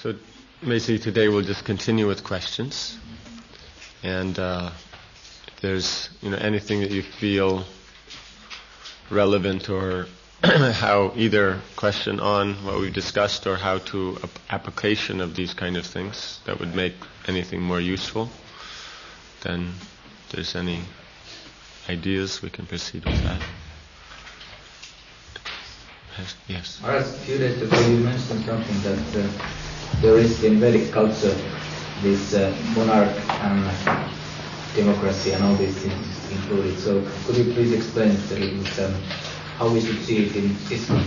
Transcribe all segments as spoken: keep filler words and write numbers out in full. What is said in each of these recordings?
So basically today we'll just continue with questions, and uh, if there's you know anything that you feel relevant, or how either question on what we've discussed or how to ap- application of these kind of things that would make anything more useful, then if there's any ideas we can proceed with that. Yes. Maharaj, a few days ago you mentioned something that uh, there is in Vedic culture this uh, monarch and democracy and all these things included. So could you please explain a little bit um, how we should see it in Islam?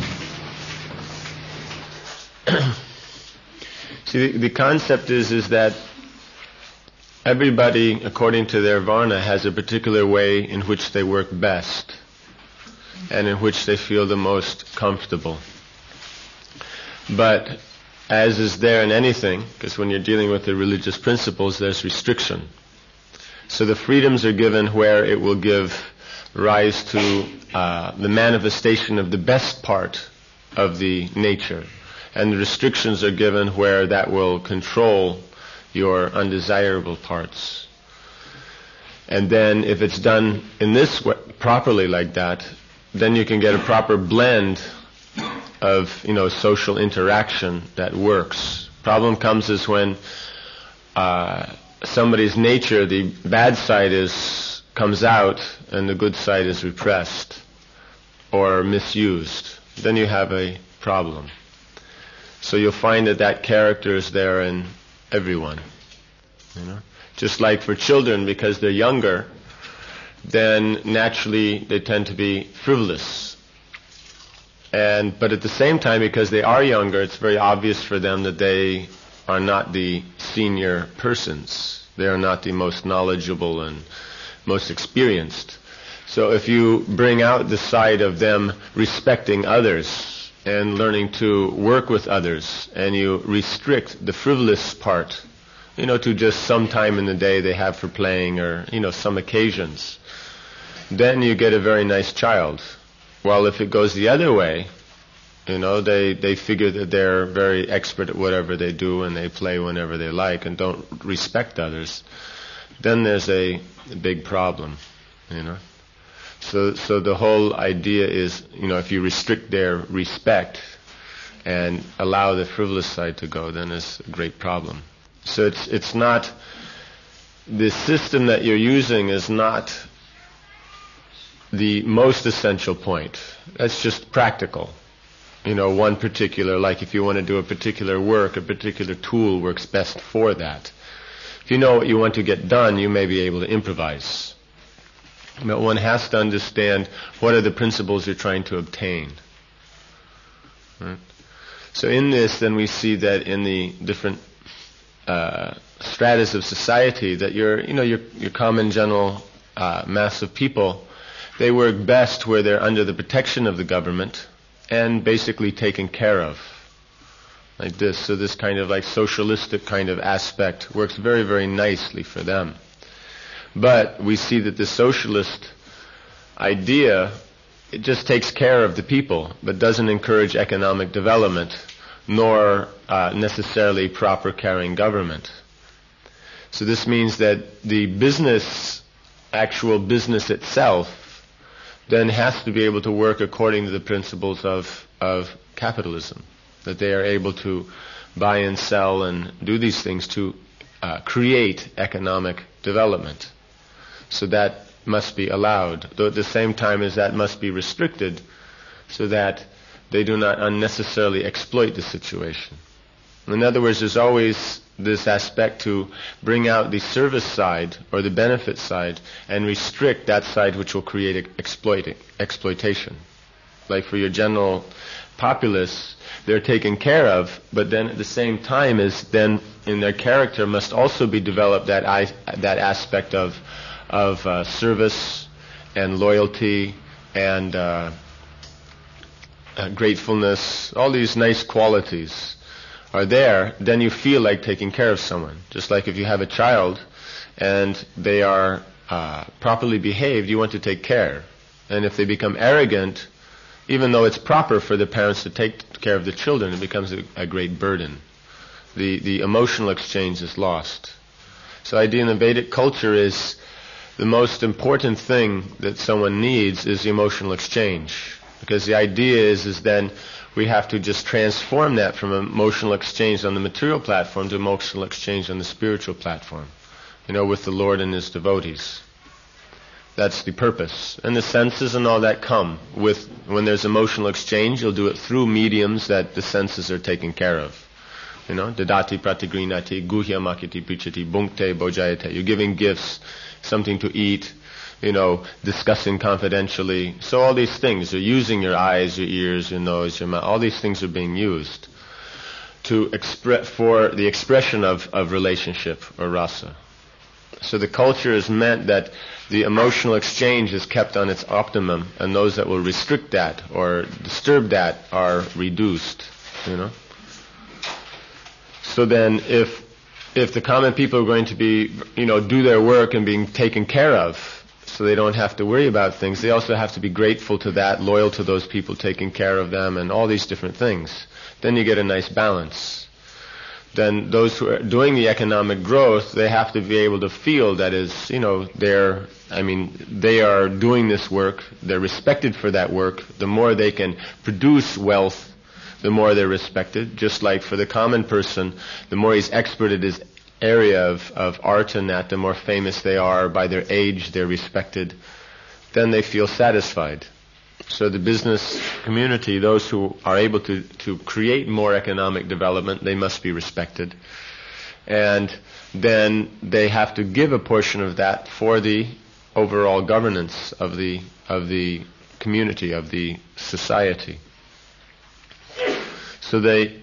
See, the, the concept is is that everybody, according to their varna, has a particular way in which they work best and in which they feel the most comfortable. But as is there in anything, because when you're dealing with the religious principles, there's restriction. So the freedoms are given where it will give rise to uh, the manifestation of the best part of the nature. And the restrictions are given where that will control your undesirable parts. And then if it's done in this way, properly like that, then you can get a proper blend of, you know, social interaction that works. Problem comes is when uh, somebody's nature, the bad side is comes out and the good side is repressed or misused. Then you have a problem. So you'll find that that character is there in everyone. You know, just like for children, because they're younger, then naturally they tend to be frivolous. And but at the same time, because they are younger, it's very obvious for them that they are not the senior persons. They are not the most knowledgeable and most experienced. So if you bring out the side of them respecting others and learning to work with others, and you restrict the frivolous part, you know, to just some time in the day they have for playing, or, you know, some occasions, then you get a very nice child. While if it goes the other way, you know, they, they figure that they're very expert at whatever they do and they play whenever they like and don't respect others, then there's a, a big problem, you know. So so the whole idea is, you know, if you restrict their respect and allow the frivolous side to go, then it's a great problem. So it's it's not, the system that you're using is not the most essential point. That's just practical. You know, one particular, like if you want to do a particular work, a particular tool works best for that. If you know what you want to get done, you may be able to improvise. But one has to understand what are the principles you're trying to obtain. Right? So in this, then we see that in the different uh, stratas of society, that your, you know, your your common general uh, mass of people, they work best where they're under the protection of the government and basically taken care of, like this. So this kind of like socialistic kind of aspect works very, very nicely for them. But we see that the socialist idea, it just takes care of the people, but doesn't encourage economic development, nor uh, necessarily proper carrying government. So this means that the business, actual business itself, then has to be able to work according to the principles of, of capitalism, that they are able to buy and sell and do these things to uh, create economic development. So that must be allowed, though at the same time as that must be restricted so that they do not unnecessarily exploit the situation. In other words, there's always this aspect to bring out the service side or the benefit side and restrict that side which will create exploiting, exploitation. Like for your general populace, they're taken care of, but then at the same time is then in their character must also be developed that I, that aspect of of uh, service and loyalty and uh, uh, gratefulness. All these nice qualities are there. Then you feel like taking care of someone. Just like if you have a child and they are uh, properly behaved, you want to take care. And if they become arrogant, even though it's proper for the parents to take care of the children, it becomes a, a great burden. The, the emotional exchange is lost. So the idea in the Vedic culture is the most important thing that someone needs is the emotional exchange. Because the idea is, is then we have to just transform that from emotional exchange on the material platform to emotional exchange on the spiritual platform, you know, with the Lord and His devotees. That's the purpose. And the senses and all that come with, when there's emotional exchange, you'll do it through mediums that the senses are taken care of. You know, dadati pratigrinati, guhya makiti pichati, bhunkte bojayate. You're giving gifts, something to eat, you know, discussing confidentially. So all these things, you're using your eyes, your ears, your nose, your mouth, all these things are being used to expre- for the expression of, of relationship or rasa. So the culture is meant that the emotional exchange is kept on its optimum, and those that will restrict that or disturb that are reduced, you know. So then if if the common people are going to be, you know, do their work and being taken care of, so they don't have to worry about things, they also have to be grateful to that, loyal to those people taking care of them, and all these different things. Then you get a nice balance. Then those who are doing the economic growth, they have to be able to feel that is, you know, they're, I mean, they are doing this work, they're respected for that work. The more they can produce wealth, the more they're respected. Just like for the common person, the more he's expert at his area of, of art and that, the more famous they are. By their age, they're respected. Then they feel satisfied. So the business community, those who are able to, to create more economic development, they must be respected. And then they have to give a portion of that for the overall governance of the of the community, of the society. So they,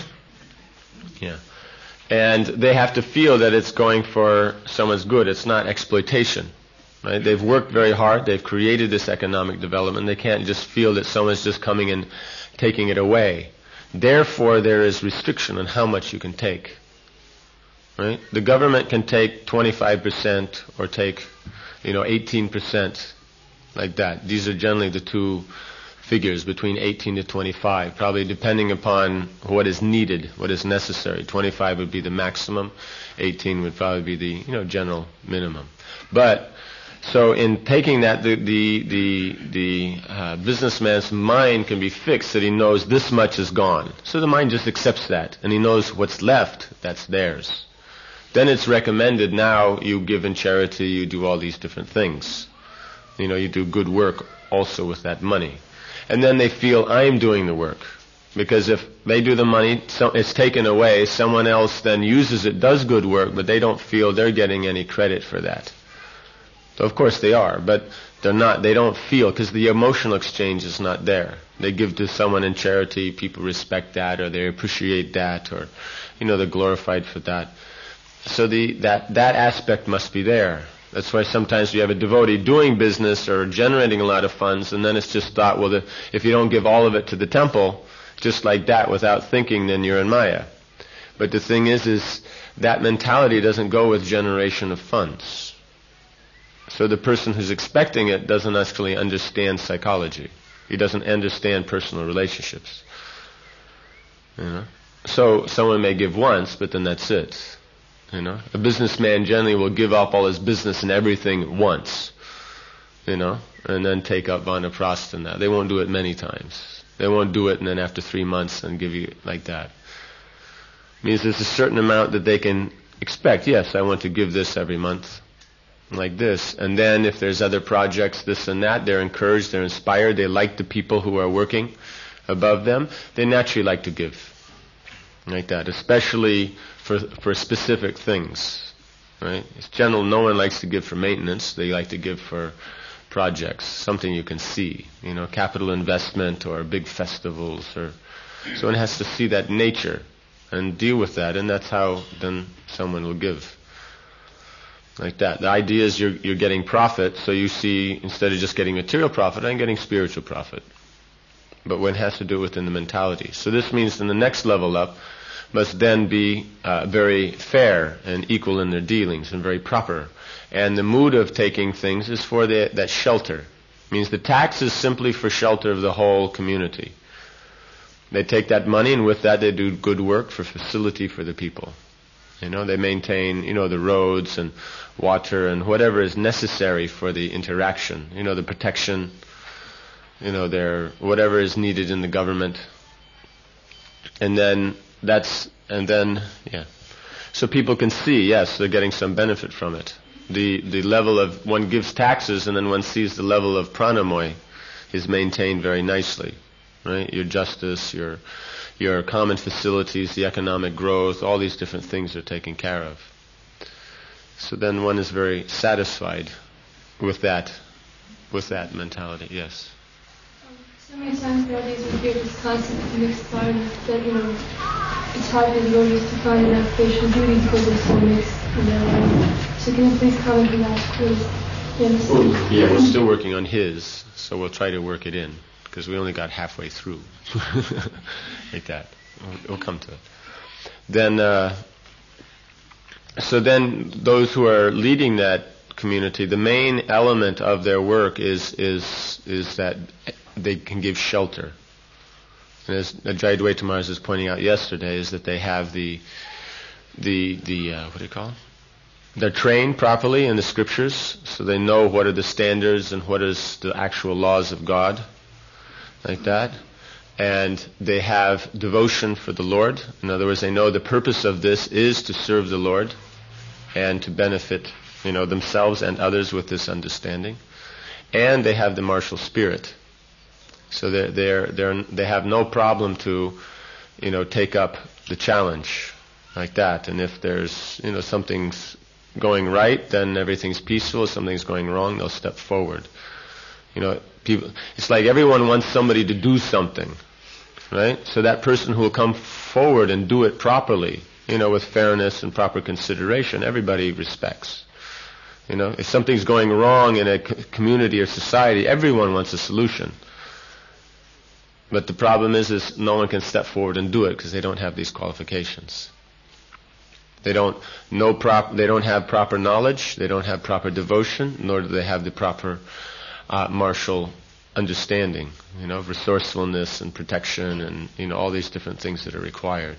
yeah, and they have to feel that it's going for someone's good. It's not exploitation. Right? They've worked very hard. They've created this economic development. They can't just feel that someone's just coming and taking it away. Therefore, there is restriction on how much you can take. Right? The government can take twenty-five percent or take, you know, eighteen percent, like that. These are generally the two figures, between eighteen to twenty-five, probably depending upon what is needed, what is necessary. twenty-five would be the maximum. eighteen would probably be the, you know, general minimum. But so in taking that, the the the, the uh, businessman's mind can be fixed that he knows this much is gone. So the mind just accepts that, and he knows what's left, that's theirs. Then it's recommended now you give in charity, you do all these different things. You know, you do good work also with that money. And then they feel, I'm doing the work. Because if they do the money, so it's taken away, someone else then uses it, does good work, but they don't feel they're getting any credit for that. So of course they are, but they're not, they don't feel, because the emotional exchange is not there. They give to someone in charity, people respect that, or they appreciate that, or, you know, they're glorified for that. So the that that aspect must be there. That's why sometimes you have a devotee doing business or generating a lot of funds, and then it's just thought, well, the, if you don't give all of it to the temple, just like that, without thinking, then you're in Maya. But the thing is, is that mentality doesn't go with generation of funds. So the person who's expecting it doesn't actually understand psychology. He doesn't understand personal relationships. You know? So someone may give once, but then that's it. You know? A businessman generally will give up all his business and everything once. You know? And then take up vanaprastha and that. They won't do it many times. They won't do it and then after three months and give you like that. It means there's a certain amount that they can expect. Yes, I want to give this every month. Like this. And then if there's other projects, this and that, they're encouraged, they're inspired, they like the people who are working above them, they naturally like to give. Like that. Especially for for specific things. Right? It's general, no one likes to give for maintenance, they like to give for projects, something you can see. You know, capital investment or big festivals, or so one has to see that nature and deal with that, and that's how then someone will give. Like that. The idea is you're you're getting profit, so you see, instead of just getting material profit, I'm getting spiritual profit. But one has to do it within the mentality. So this means in the next level up must then be uh, very fair and equal in their dealings and very proper. And the mood of taking things is for the, that shelter. It means the tax is simply for shelter of the whole community. They take that money, and with that they do good work for facility for the people. You know, they maintain, you know, the roads and water and whatever is necessary for the interaction. You know, the protection, you know, their whatever is needed in the government. And then that's, and then, yeah. So people can see, yes, they're getting some benefit from it. The the level of, one gives taxes and then one sees the level of pranamoy is maintained very nicely, right? Your justice, your your common facilities, the economic growth, all these different things are taken care of. So then one is very satisfied with that, with that mentality, yes. So many times nowadays we hear this concept of mixed karma, that, you know, it's hard for the yogis to find enough facial beauty because they're so mixed in their life. So can you please comment on that, please? Yes. Well, yeah, we're still working on his, so we'll try to work it in, because we only got halfway through. Like that. We'll, we'll come to it. Then, uh, so then those who are leading that community, the main element of their work is is is that they can give shelter. And as Jayadvaita Maharaj was pointing out yesterday, is that they have the the the uh, what do you call it? They're trained properly in the scriptures, so they know what are the standards and what is the actual laws of God, like that. And they have devotion for the Lord. In other words, they know the purpose of this is to serve the Lord and to benefit, you know, themselves and others with this understanding. And they have the martial spirit. So they're, they're, they're, they have no problem to, you know, take up the challenge like that. And if there's, you know, something's going right, then everything's peaceful. If something's going wrong, they'll step forward. You know, people, it's like everyone wants somebody to do something, right? So that person who will come forward and do it properly, you know, with fairness and proper consideration, everybody respects. You know, if something's going wrong in a community or society, everyone wants a solution. But the problem is, is no one can step forward and do it because they don't have these qualifications. They don't know prop. They don't have proper knowledge. They don't have proper devotion, nor do they have the proper uh, martial understanding. You know, resourcefulness and protection, and you know all these different things that are required.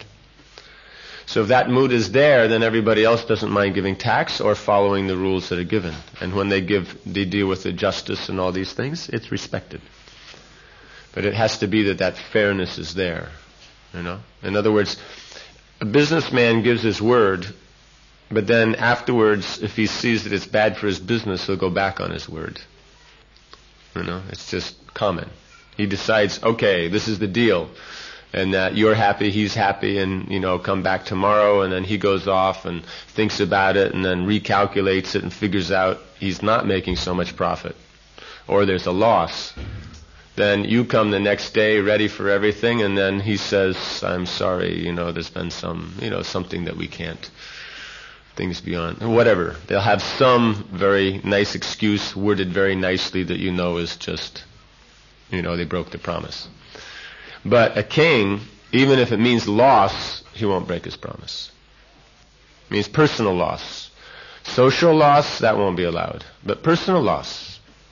So if that mood is there, then everybody else doesn't mind giving tax or following the rules that are given. And when they give, they deal with the justice and all these things, it's respected. But it has to be that that fairness is there. You know, in other words, a businessman gives his word, but then afterwards, if he sees that it's bad for his business, he'll go back on his word. You know, it's just common. He decides, okay, this is the deal, and that you're happy, he's happy, and, you know, come back tomorrow, and then he goes off and thinks about it, and then recalculates it and figures out he's not making so much profit, or there's a loss. Then you come the next day ready for everything, and then he says, I'm sorry, you know, there's been some, you know, something that we can't, things beyond, whatever. They'll have some very nice excuse worded very nicely that you know is just, you know, they broke the promise. But a king, even if it means loss, he won't break his promise. It means personal loss. Social loss, that won't be allowed. But personal loss,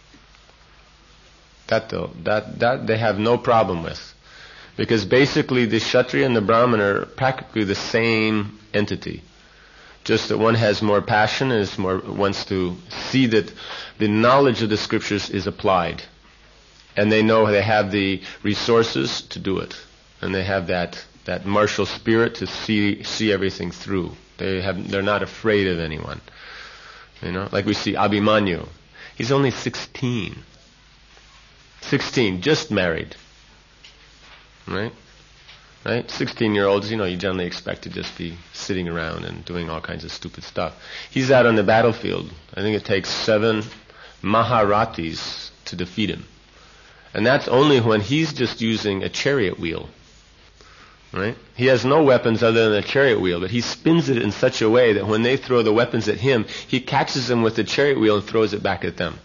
that though, that, that they have no problem with. Because basically the Kshatriya and the Brahmana are practically the same entity. Just that one has more passion and is more, wants to see that the knowledge of the scriptures is applied. And they know they have the resources to do it. And they have that, that martial spirit to see, see everything through. They have, they're not afraid of anyone. You know, like we see Abhimanyu. He's only sixteen. sixteen, just married. Right? Right? sixteen-year-olds, you know, you generally expect to just be sitting around and doing all kinds of stupid stuff. He's out on the battlefield. I think it takes seven Maharatis to defeat him. And that's only when he's just using a chariot wheel. Right? He has no weapons other than a chariot wheel, but he spins it in such a way that when they throw the weapons at him, he catches them with the chariot wheel and throws it back at them.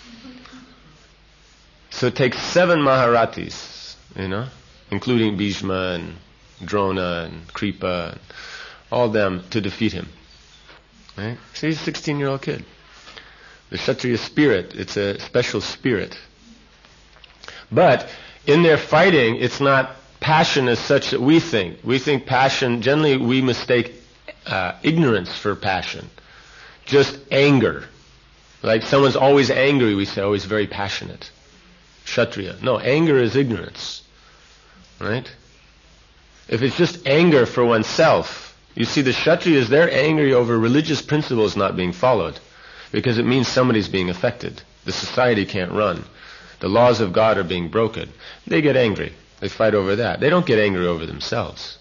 So it takes seven Maharatis, you know, including Bhishma and Drona and Kripa and all them to defeat him. Right? So he's a sixteen-year-old kid. The Kshatriya spirit, it's a special spirit. But in their fighting, it's not passion is such that we think. We think passion, generally we mistake uh, ignorance for passion. Just anger. Like someone's always angry, we say, oh, he's very passionate. Kshatriya. No, anger is ignorance. Right? If it's just anger for oneself, you see the Kshatriyas, they're angry over religious principles not being followed. Because it means somebody's being affected. The society can't run. The laws of God are being broken. They get angry. They fight over that. They don't get angry over themselves.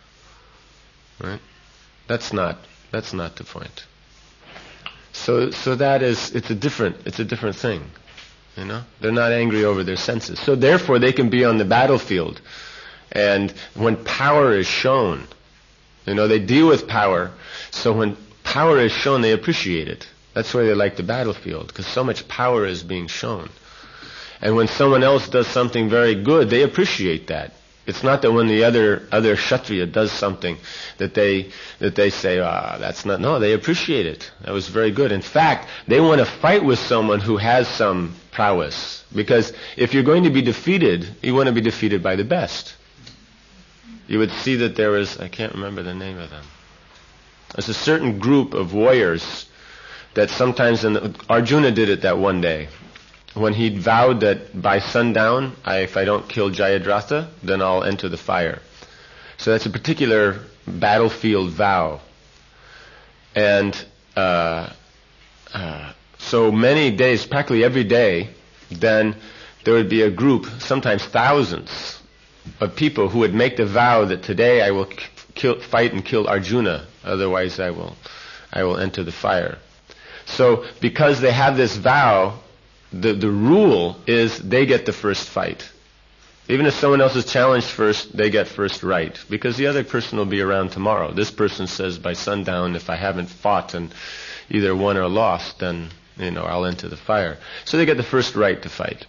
Right? That's not that's not the point. So so that is it's a different it's a different thing. You know? They're not angry over their senses. So therefore they can be on the battlefield. And when power is shown, you know, they deal with power. So when power is shown, they appreciate it. That's why they like the battlefield, because so much power is being shown. And when someone else does something very good, they appreciate that. It's not that when the other other Kshatriya does something that they that they say, ah, that's not. No, they appreciate it. That was very good. In fact, they want to fight with someone who has some prowess, because if you're going to be defeated, you want to be defeated by the best. You would see that there was, I can't remember the name of them. There's a certain group of warriors that sometimes, in the, Arjuna did it that one day, when he vowed that by sundown, I, if I don't kill Jayadratha, then I'll enter the fire. So that's a particular battlefield vow. And uh, uh, so many days, practically every day, then there would be a group, sometimes thousands, of people who would make the vow that today I will kill, fight and kill Arjuna, otherwise I will, I will enter the fire. So because they have this vow, the, the rule is they get the first fight. Even if someone else is challenged first, they get first right. Because the other person will be around tomorrow. This person says by sundown, if I haven't fought and either won or lost, then, you know, I'll enter the fire. So they get the first right to fight.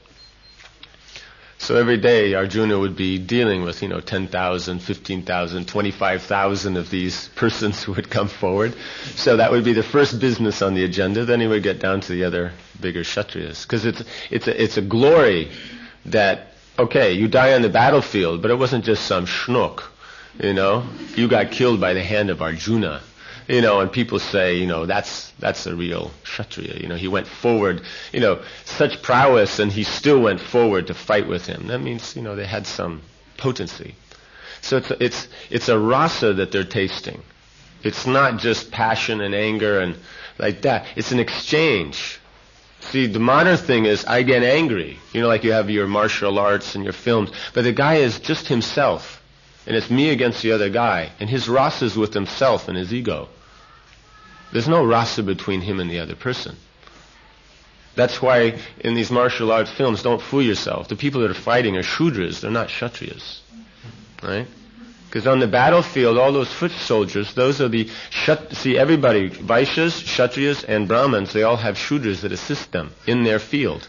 So every day Arjuna would be dealing with, you know, ten thousand, fifteen thousand, twenty-five thousand of these persons who would come forward. So that would be the first business on the agenda. Then he would get down to the other bigger Kshatriyas. Because it's, it's, a, it's a glory that, okay, you die on the battlefield, but it wasn't just some schnook, you know. You got killed by the hand of Arjuna. You know, and people say, you know, that's that's a real Kshatriya. You know, he went forward, you know, such prowess, and he still went forward to fight with him. That means, you know, they had some potency. So it's it's it's a rasa that they're tasting. It's not just passion and anger and like that. It's an exchange. See, the modern thing is I get angry. You know, like you have your martial arts and your films, but the guy is just himself. And it's me against the other guy. And his rasa is with himself and his ego. There's no rasa between him and the other person. That's why in these martial arts films, don't fool yourself. The people that are fighting are Shudras, they're not Kshatriyas. Right? Because on the battlefield, all those foot soldiers, those are the... Kshat- see, everybody, Vaishyas, Kshatriyas, and Brahmins, they all have Shudras that assist them in their field.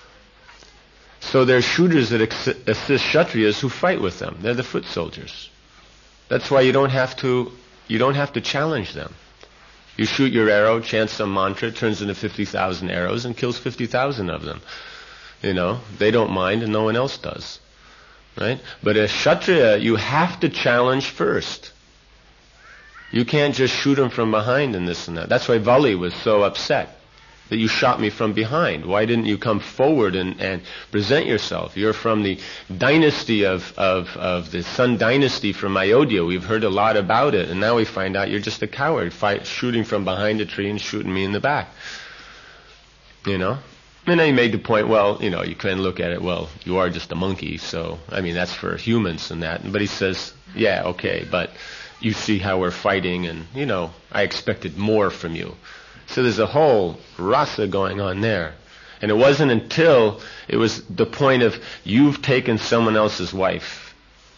So there's Shudras that ex- assist Kshatriyas who fight with them. They're the foot soldiers. That's why you don't have to you don't have to challenge them. You shoot your arrow, chant some mantra, turns into fifty thousand arrows and kills fifty thousand of them. You know, they don't mind and no one else does. Right? But as Kshatriya, you have to challenge first. You can't just shoot them from behind and this and that. That's why Vali was so upset. That you shot me from behind. Why didn't you come forward and, and present yourself? You're from the dynasty of, of, of the Sun dynasty from Ayodhya. We've heard a lot about it, and now we find out you're just a coward, fight, shooting from behind a tree and shooting me in the back. You know? And then he made the point, well, you know, you can look at it, well, you are just a monkey, so, I mean, that's for humans and that. But he says, yeah, okay, but you see how we're fighting, and, you know, I expected more from you. So there's a whole rasa going on there. And it wasn't until it was the point of you've taken someone else's wife.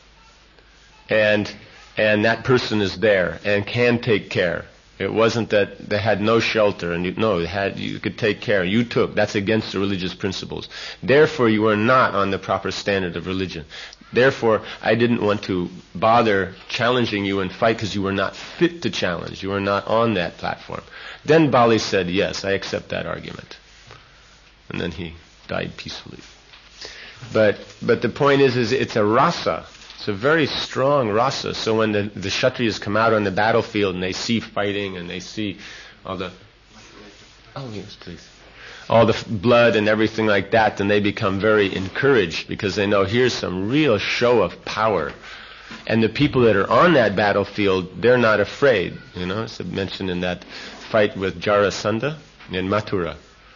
And and that person is there and can take care. It wasn't that they had no shelter and you, no, they had you could take care. You took. That's against the religious principles. Therefore, you are not on the proper standard of religion. Therefore, I didn't want to bother challenging you and fight because you were not fit to challenge. You were not on that platform. Then Bali said, yes, I accept that argument. And then he died peacefully. But but the point is, is it's a rasa. It's a very strong rasa. So when the, the Kshatriyas come out on the battlefield and they see fighting and they see all the... Oh, yes, please. All the f- blood and everything like that, then they become very encouraged because they know here's some real show of power. And the people that are on that battlefield, they're not afraid. You know, it's mentioned in that fight with Jarasandha in Mathura.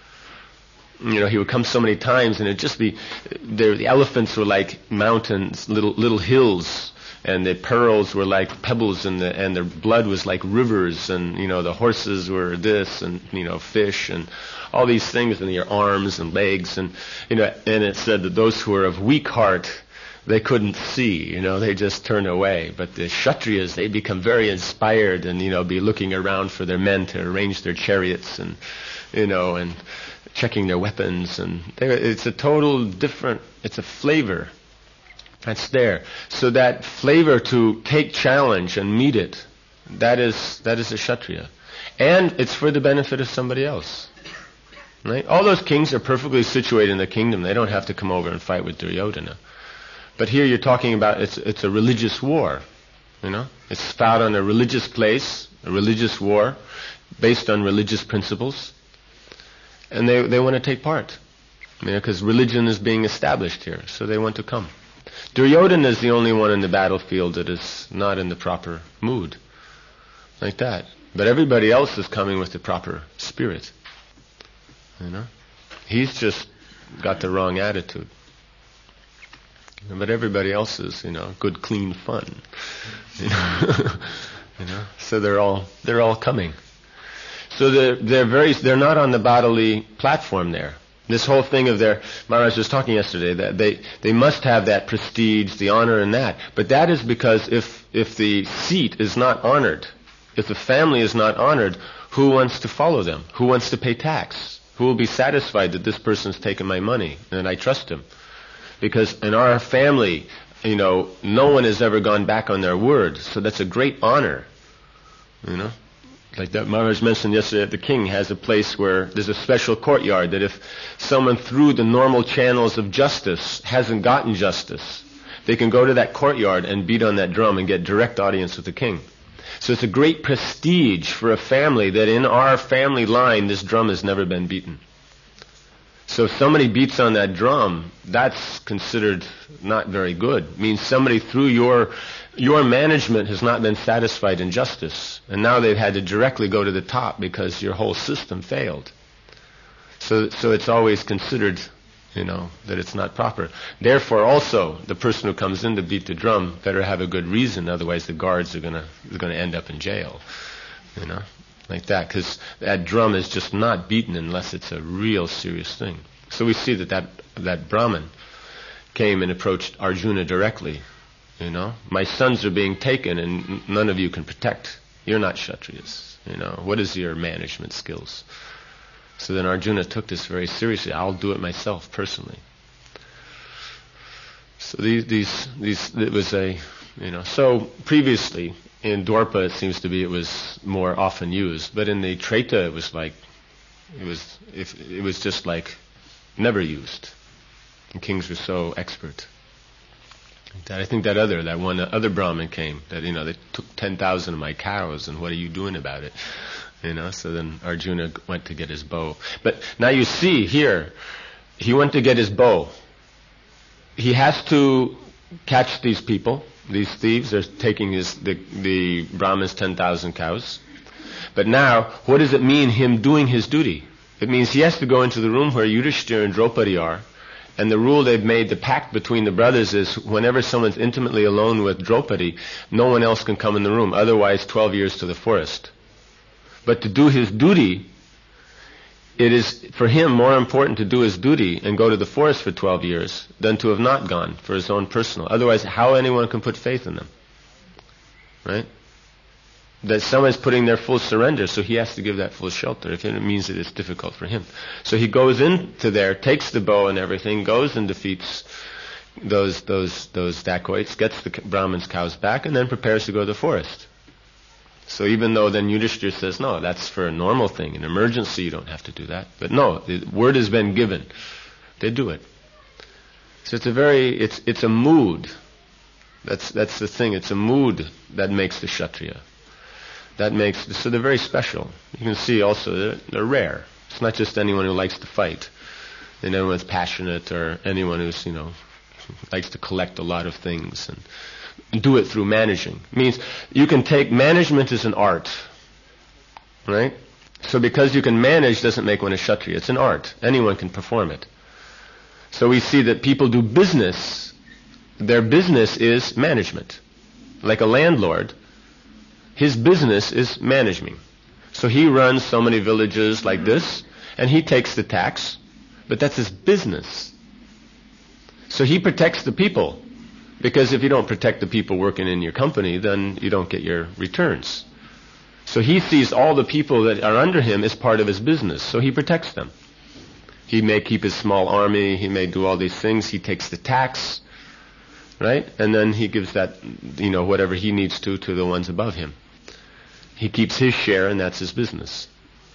You know, he would come so many times, and it'd just be, the, the elephants were like mountains, little little hills, and the pearls were like pebbles, and the and the blood was like rivers, and you know the horses were this, and you know fish, and all these things, and your arms and legs, and you know, and it said that those who were of weak heart, they couldn't see, you know, they just turn away. But the Kshatriyas, they become very inspired, and you know, be looking around for their men to arrange their chariots, and you know, and checking their weapons, and it's a total different, it's a flavor that's there. So that flavor to take challenge and meet it, that is that is a Kshatriya. And it's for the benefit of somebody else. Right? All those kings are perfectly situated in the kingdom. They don't have to come over and fight with Duryodhana. But here you're talking about, it's it's a religious war. You know? It's fought on a religious place, a religious war, based on religious principles. And they they want to take part, you know, because religion is being established here, so they want to come. Duryodhana is the only one in the battlefield that is not in the proper mood, like that. But everybody else is coming with the proper spirit, you know. He's just got the wrong attitude. But everybody else is, you know, good, clean fun, you know. You know. So they're all they're all coming. So they're, they're very, they're not on the bodily platform there. This whole thing of their, Maharaj was talking yesterday, that they, they must have that prestige, the honor and that. But that is because if, if the seat is not honored, if the family is not honored, who wants to follow them? Who wants to pay tax? Who will be satisfied that this person's taken my money and I trust him? Because in our family, you know, no one has ever gone back on their word. So that's a great honor, you know. Like that Maharaj mentioned yesterday, that the king has a place where there's a special courtyard that if someone through the normal channels of justice hasn't gotten justice, they can go to that courtyard and beat on that drum and get direct audience with the king. So it's a great prestige for a family that in our family line this drum has never been beaten. So if somebody beats on that drum, that's considered not very good. It means somebody through your your management has not been satisfied in justice, and now they've had to directly go to the top because your whole system failed. So so it's always considered, you know, that it's not proper. Therefore also, the person who comes in to beat the drum better have a good reason, otherwise the guards are gonna are gonna end up in jail. You know? Like that, because that drum is just not beaten unless it's a real serious thing. So we see that that, that Brahmin came and approached Arjuna directly. You know, my sons are being taken and none of you can protect. You're not Kshatriyas. You know, what is your management skills? So then Arjuna took this very seriously. I'll do it myself personally. So these, these, these, it was a, you know, so previously, in Dwarpa, it seems to be it was more often used, but in the Treta, it was like it was if it was just like never used. And kings were so expert. That I think that other that one other Brahmin came that you know they took ten thousand of my cows, and what are you doing about it? You know. So then Arjuna went to get his bow. But now you see here, he went to get his bow. He has to catch these people. These thieves are taking his the, the Brahman's ten thousand cows. But now, what does it mean, him doing his duty? It means he has to go into the room where Yudhishthira and Draupadi are. And the rule they've made, the pact between the brothers is whenever someone's intimately alone with Draupadi, no one else can come in the room. Otherwise, twelve years to the forest. But to do his duty, it is for him more important to do his duty and go to the forest for twelve years than to have not gone for his own personal. Otherwise, how anyone can put faith in them? Right? That someone's putting their full surrender, so he has to give that full shelter. If it means that it's difficult for him. So he goes into there, takes the bow and everything, goes and defeats those those those dacoits, gets the Brahman's cows back, and then prepares to go to the forest. So even though then Yudhishthira says, no, that's for a normal thing. In emergency, you don't have to do that. But no, the word has been given. They do it. So it's a very, it's it's a mood. That's that's the thing. It's a mood that makes the Kshatriya. That makes so they're very special. You can see also they're, they're rare. It's not just anyone who likes to fight, and anyone who's passionate, or anyone who's you know likes to collect a lot of things and do it through managing. It means you can take management as an art, right? So because you can manage doesn't make one a Kshatriya. It's an art. Anyone can perform it. So we see that people do business. Their business is management. Like a landlord, his business is managing. So he runs so many villages like this, and he takes the tax, but that's his business. So he protects the people, because if you don't protect the people working in your company, then you don't get your returns. So he sees all the people that are under him as part of his business, so he protects them. He may keep his small army, he may do all these things, he takes the tax, right? And then he gives that, you know, whatever he needs to, to the ones above him. He keeps his share, and that's his business.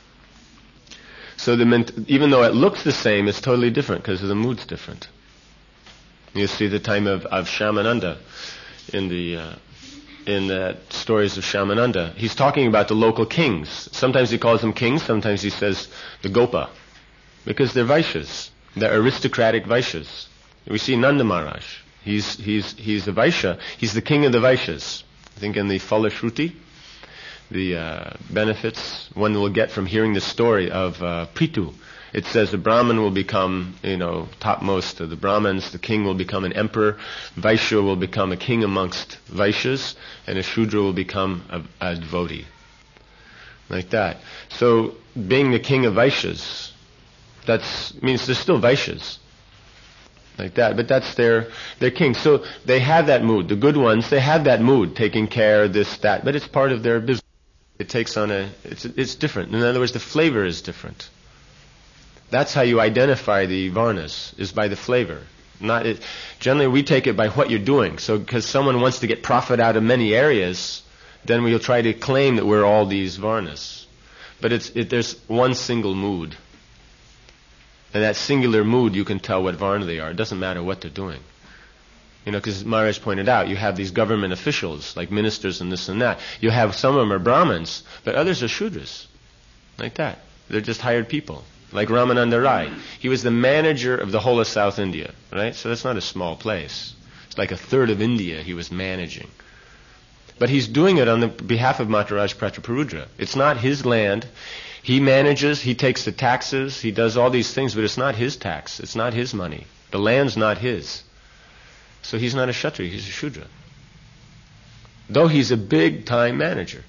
So the ment- even though it looks the same, it's totally different because the mood's different. You see the time of, of Shyamananda in the uh, in the stories of Shyamananda. He's talking about the local kings. Sometimes he calls them kings, sometimes he says the Gopa, because they're Vaishyas. They're aristocratic Vaishyas. We see Nanda Maharaj. He's he's he's a Vaishya. He's the king of the Vaishyas. I think in the Falashruti, the uh, benefits one will get from hearing the story of uh, Prithu. It says the Brahman will become, you know, topmost of the Brahmins. The king will become an emperor. Vaishya will become a king amongst Vaishyas, and a Shudra will become a, a devotee. Like that. So being the king of Vaishyas, that's means they're still Vaishyas. Like that, but that's their their king. So they have that mood. The good ones, they have that mood, taking care, this, that, but it's part of their business. It takes on a, it's it's different. In other words, the flavor is different. That's how you identify the varnas, is by the flavor. Not it, generally we take it by what you're doing. So because someone wants to get profit out of many areas, then we'll try to claim that we're all these varnas. But it's it, there's one single mood. And that singular mood, you can tell what varna they are. It doesn't matter what they're doing. You know, because Maharaj pointed out, you have these government officials, like ministers and this and that. You have, some of them are Brahmins, but others are Shudras. Like that. They're just hired people. Like Ramananda Rai. He was the manager of the whole of South India, right? So that's not a small place. It's like a third of India he was managing. But he's doing it on the behalf of Maharaj Prataparudra. It's not his land. He manages, he takes the taxes, he does all these things, but it's not his tax. It's not his money. The land's not his. So he's not a Kshatriya, he's a Shudra. Though he's a big time manager.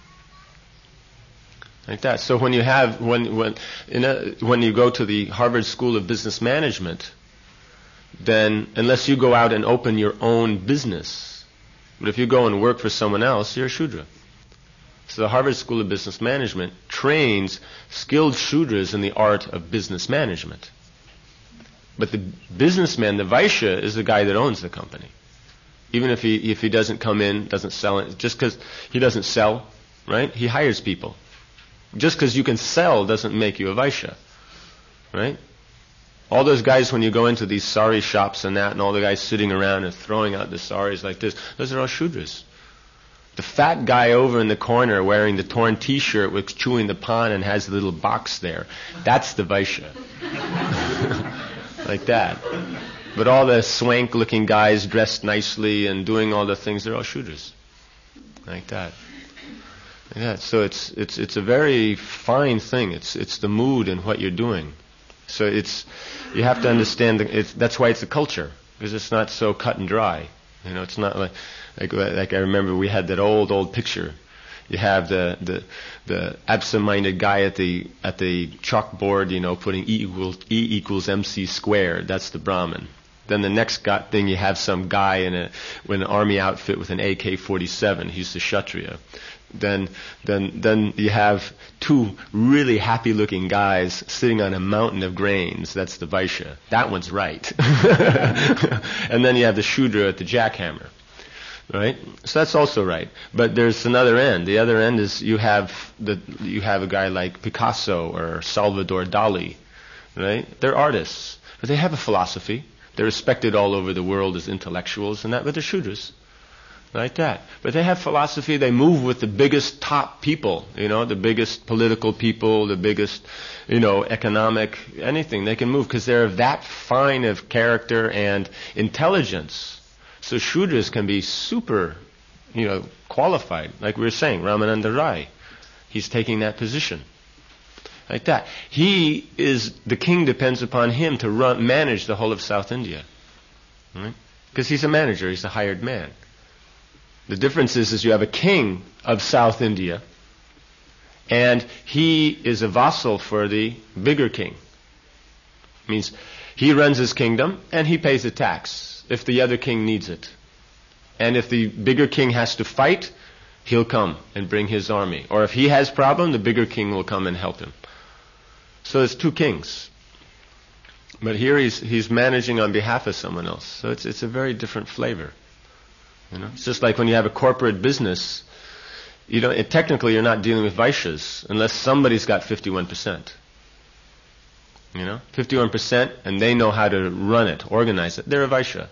Like that. So when you have, when when in a, when you go to the Harvard School of Business Management, then unless you go out and open your own business, but if you go and work for someone else, you're a Shudra. So the Harvard School of Business Management trains skilled Shudras in the art of business management. But the businessman, the Vaishya, is the guy that owns the company. Even if he if he doesn't come in, doesn't sell it, just because he doesn't sell, right? He hires people. Just because you can sell doesn't make you a Vaishya, right? All those guys, when you go into these sari shops and that, and all the guys sitting around and throwing out the saris like this, those are all Shudras. The fat guy over in the corner wearing the torn T-shirt with chewing the pan and has a little box there, that's the Vaishya. Like that. But all the swank-looking guys dressed nicely and doing all the things, they're all Shudras. Like that. Like that. So it's it's it's a very fine thing. It's it's the mood and what you're doing. So it's you have to understand the, it's, that's why it's a culture, because it's not so cut and dry. You know, it's not like like like I remember we had that old old picture. You have the the the absent-minded guy at the at the chalkboard, you know, putting E equals E equals M C squared. That's the Brahmin. Then the next got thing, you have some guy in a with an army outfit with an A K forty-seven. He's the Kshatriya. Then then then you have two really happy-looking guys sitting on a mountain of grains. That's the Vaishya. That one's right. And then you have the Shudra at the jackhammer. Right? So that's also right. But there's another end. The other end is you have the you have a guy like Picasso or Salvador Dali. Right? They're artists. But they have a philosophy. They're respected all over the world as intellectuals and that, but they're Shudras. like that. But they have philosophy, they move with the biggest top people, you know, the biggest political people, the biggest, you know, economic, anything. They can move because they're of that fine of character and intelligence. So Shudras can be super, you know, qualified. Like we were saying, Ramananda Rai, he's taking that position. Like that. He is, the king depends upon him to run, manage the whole of South India. Right? Because he's a manager, he's a hired man. The difference is, is you have a king of South India, and he is a vassal for the bigger king. Means he runs his kingdom, and he pays a tax if the other king needs it. And if the bigger king has to fight, he'll come and bring his army. Or if he has problem, the bigger king will come and help him. So it's two kings. But here he's he's managing on behalf of someone else. So it's it's a very different flavor. You know, it's just like when you have a corporate business, you don't, it, technically you're not dealing with Vaishyas unless somebody's got fifty-one percent. You know, fifty-one percent, and they know how to run it, organize it. They're a Vaishya.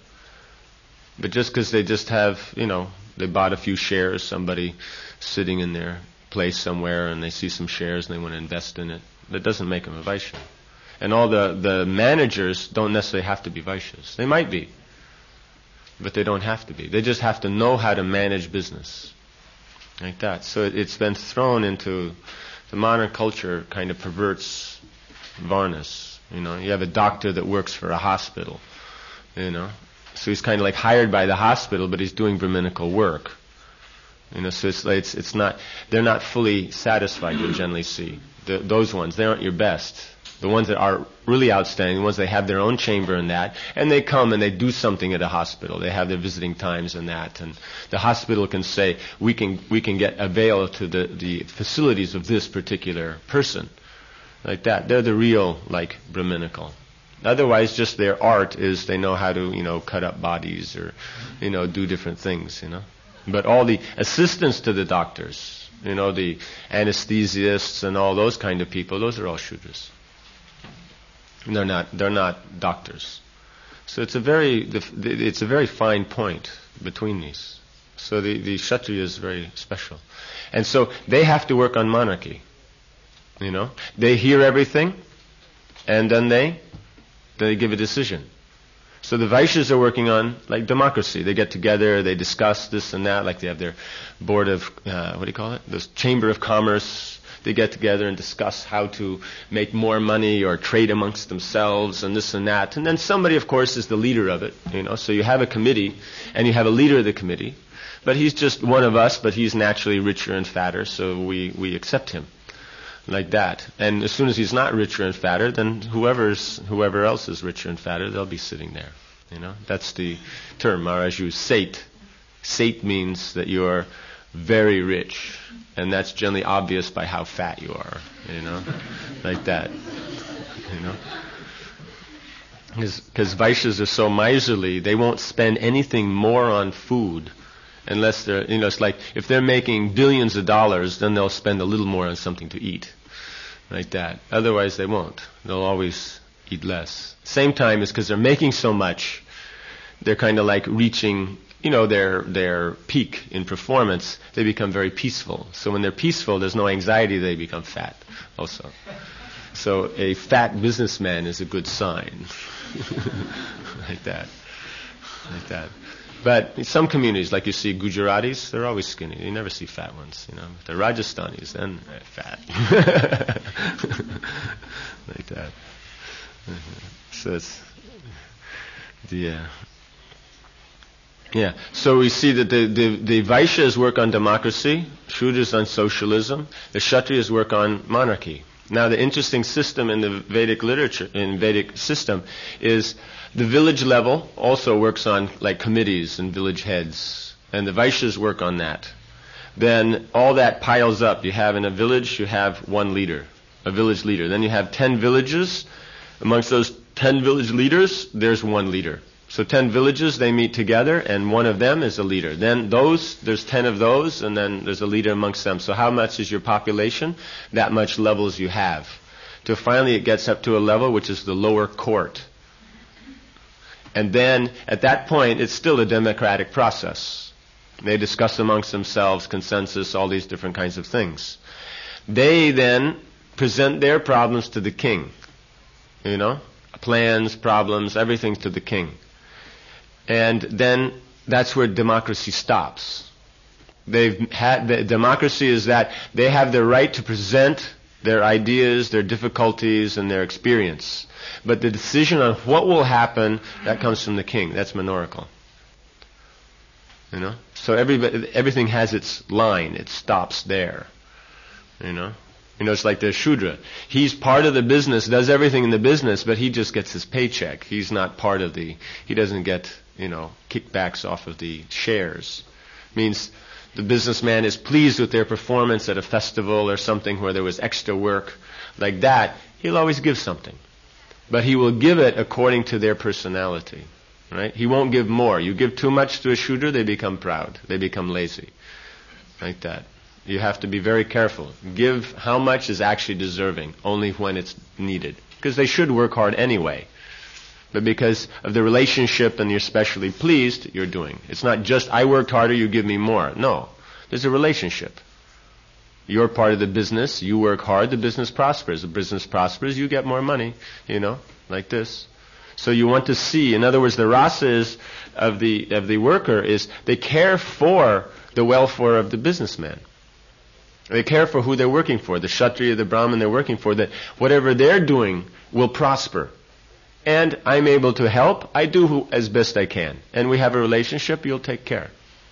But just because they just have, you know, they bought a few shares, somebody sitting in their place somewhere, and they see some shares and they want to invest in it, that doesn't make them a Vaishya. And all the, the managers don't necessarily have to be Vaishyas. They might be, but they don't have to be. They just have to know how to manage business. Like that. So it, it's been thrown into, the modern culture kind of perverts Varnas. You know, you have a doctor that works for a hospital, you know. So he's kind of like hired by the hospital, but he's doing Brahminical work. You know, so it's, it's, it's not, they're not fully satisfied, you'll generally see. The, those ones, they aren't your best. The ones that are really outstanding, the ones that have their own chamber in that, and they come and they do something at a hospital. They have their visiting times and that, and the hospital can say, we can we can get avail to the, the facilities of this particular person. Like that. They're the real, like, Brahminical. Otherwise, just their art is they know how to, you know, cut up bodies or, you know, do different things, you know. But all the assistants to the doctors, you know, the anesthesiasts and all those kind of people, those are all Shudras. They're not. They're not doctors. So it's a very. It's a very fine point between these. So the the Kshatriya is very special, and so they have to work on monarchy. You know, they hear everything, and then they they give a decision. So the Vaishyas are working on like democracy. They get together, they discuss this and that. Like they have their board of uh, what do you call it? This chamber of commerce. They get together and discuss how to make more money or trade amongst themselves and this and that. And then somebody, of course, is the leader of it. You know, so you have a committee and you have a leader of the committee, but he's just one of us. But he's naturally richer and fatter, so we we accept him like that. And as soon as he's not richer and fatter, then whoever's whoever else is richer and fatter, they'll be sitting there. You know, that's the term. Maharaj used sate. Sate means that you are very rich, and that's generally obvious by how fat you are, you know, like that, you know. Because Vaishyas are so miserly, they won't spend anything more on food unless they're, you know, it's like if they're making billions of dollars, then they'll spend a little more on something to eat, like that. Otherwise they won't. They'll always eat less. Same time is because they're making so much, they're kind of like reaching, you know, their their peak in performance, they become very peaceful. So when they're peaceful, there's no anxiety, they become fat also. So a fat businessman is a good sign. Like that. Like that. But in some communities, like you see Gujaratis, they're always skinny. You never see fat ones, you know. If they're Rajasthanis, then they're fat. Like that. So it's the... Uh, Yeah, so we see that the, the, the Vaishyas work on democracy, Shudras on socialism, the Kshatriyas work on monarchy. Now the interesting system in the Vedic literature, in Vedic system, is the village level also works on like committees and village heads, and the Vaishyas work on that. Then all that piles up. You have in a village, you have one leader, a village leader. Then you have ten villages. Amongst those ten village leaders, there's one leader. So ten villages, they meet together, and one of them is a leader. Then those, there's ten of those, and then there's a leader amongst them. So how much is your population? That much levels you have. Till finally it gets up to a level which is the lower court. And then, at that point, it's still a democratic process. They discuss amongst themselves, consensus, all these different kinds of things. They then present their problems to the king. You know? Plans, problems, everything to the king. And then that's where democracy stops. They've had, the democracy is that they have the right to present their ideas, their difficulties, and their experience. But the decision on what will happen, that comes from the king. That's monarchical. You know? So everybody, everything has its line. It stops there. You know? You know, it's like the Shudra. He's part of the business, does everything in the business, but he just gets his paycheck. He's not part of the, he doesn't get, you know, kickbacks off of the shares. Means the businessman is pleased with their performance at a festival or something where there was extra work like that. He'll always give something. But he will give it according to their personality. Right? He won't give more. You give too much to a Shudra, they become proud. They become lazy. Like that. You have to be very careful. Give how much is actually deserving, only when it's needed. Because they should work hard anyway. But because of the relationship and you're specially pleased, you're doing. It's not just, I worked harder, you give me more. No. There's a relationship. You're part of the business, you work hard, the business prospers. The business prospers, you get more money, you know, like this. So you want to see, in other words, the rasa is of the of the worker is they care for the welfare of the businessman. They care for who they're working for, the Kshatriya, the Brahmin they're working for, that whatever they're doing will prosper. And I'm able to help, I do who, as best I can. And we have a relationship, you'll take care.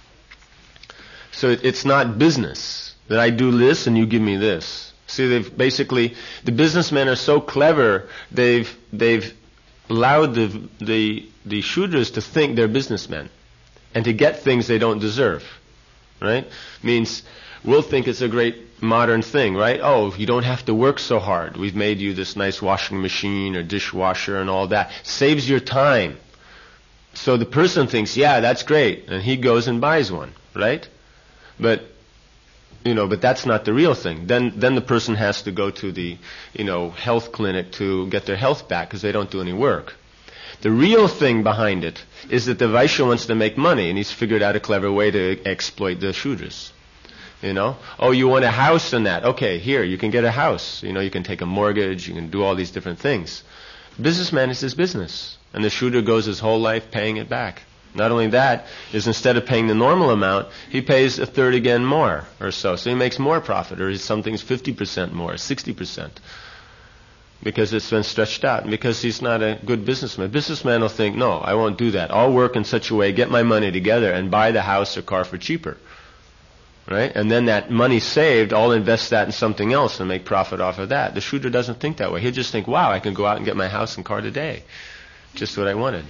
So it, it's not business, that I do this and you give me this. See, they've basically, the businessmen are so clever, they've they've allowed the, the, the Shudras to think they're businessmen and to get things they don't deserve. Right? Means, we'll think it's a great modern thing, right? Oh, you don't have to work so hard. We've made you this nice washing machine or dishwasher and all that. Saves your time. So the person thinks, yeah, that's great. And he goes and buys one, right? But, you know, but that's not the real thing. Then then the person has to go to the, you know, health clinic to get their health back because they don't do any work. The real thing behind it is that the Vaishya wants to make money and he's figured out a clever way to exploit the Shudras. You know, oh, you want a house and that. Okay, here, you can get a house. You know, you can take a mortgage, you can do all these different things. Businessman is his business. And the Shudra goes his whole life paying it back. Not only that, is instead of paying the normal amount, he pays a third again more or so. So he makes more profit, or something's fifty percent more, sixty percent. Because it's been stretched out, and because he's not a good businessman. Businessman will think, no, I won't do that. I'll work in such a way, get my money together, and buy the house or car for cheaper. Right? And then that money saved, I'll invest that in something else and make profit off of that. The Shudra doesn't think that way. He'll just think, wow, I can go out and get my house and car today. Just what I wanted.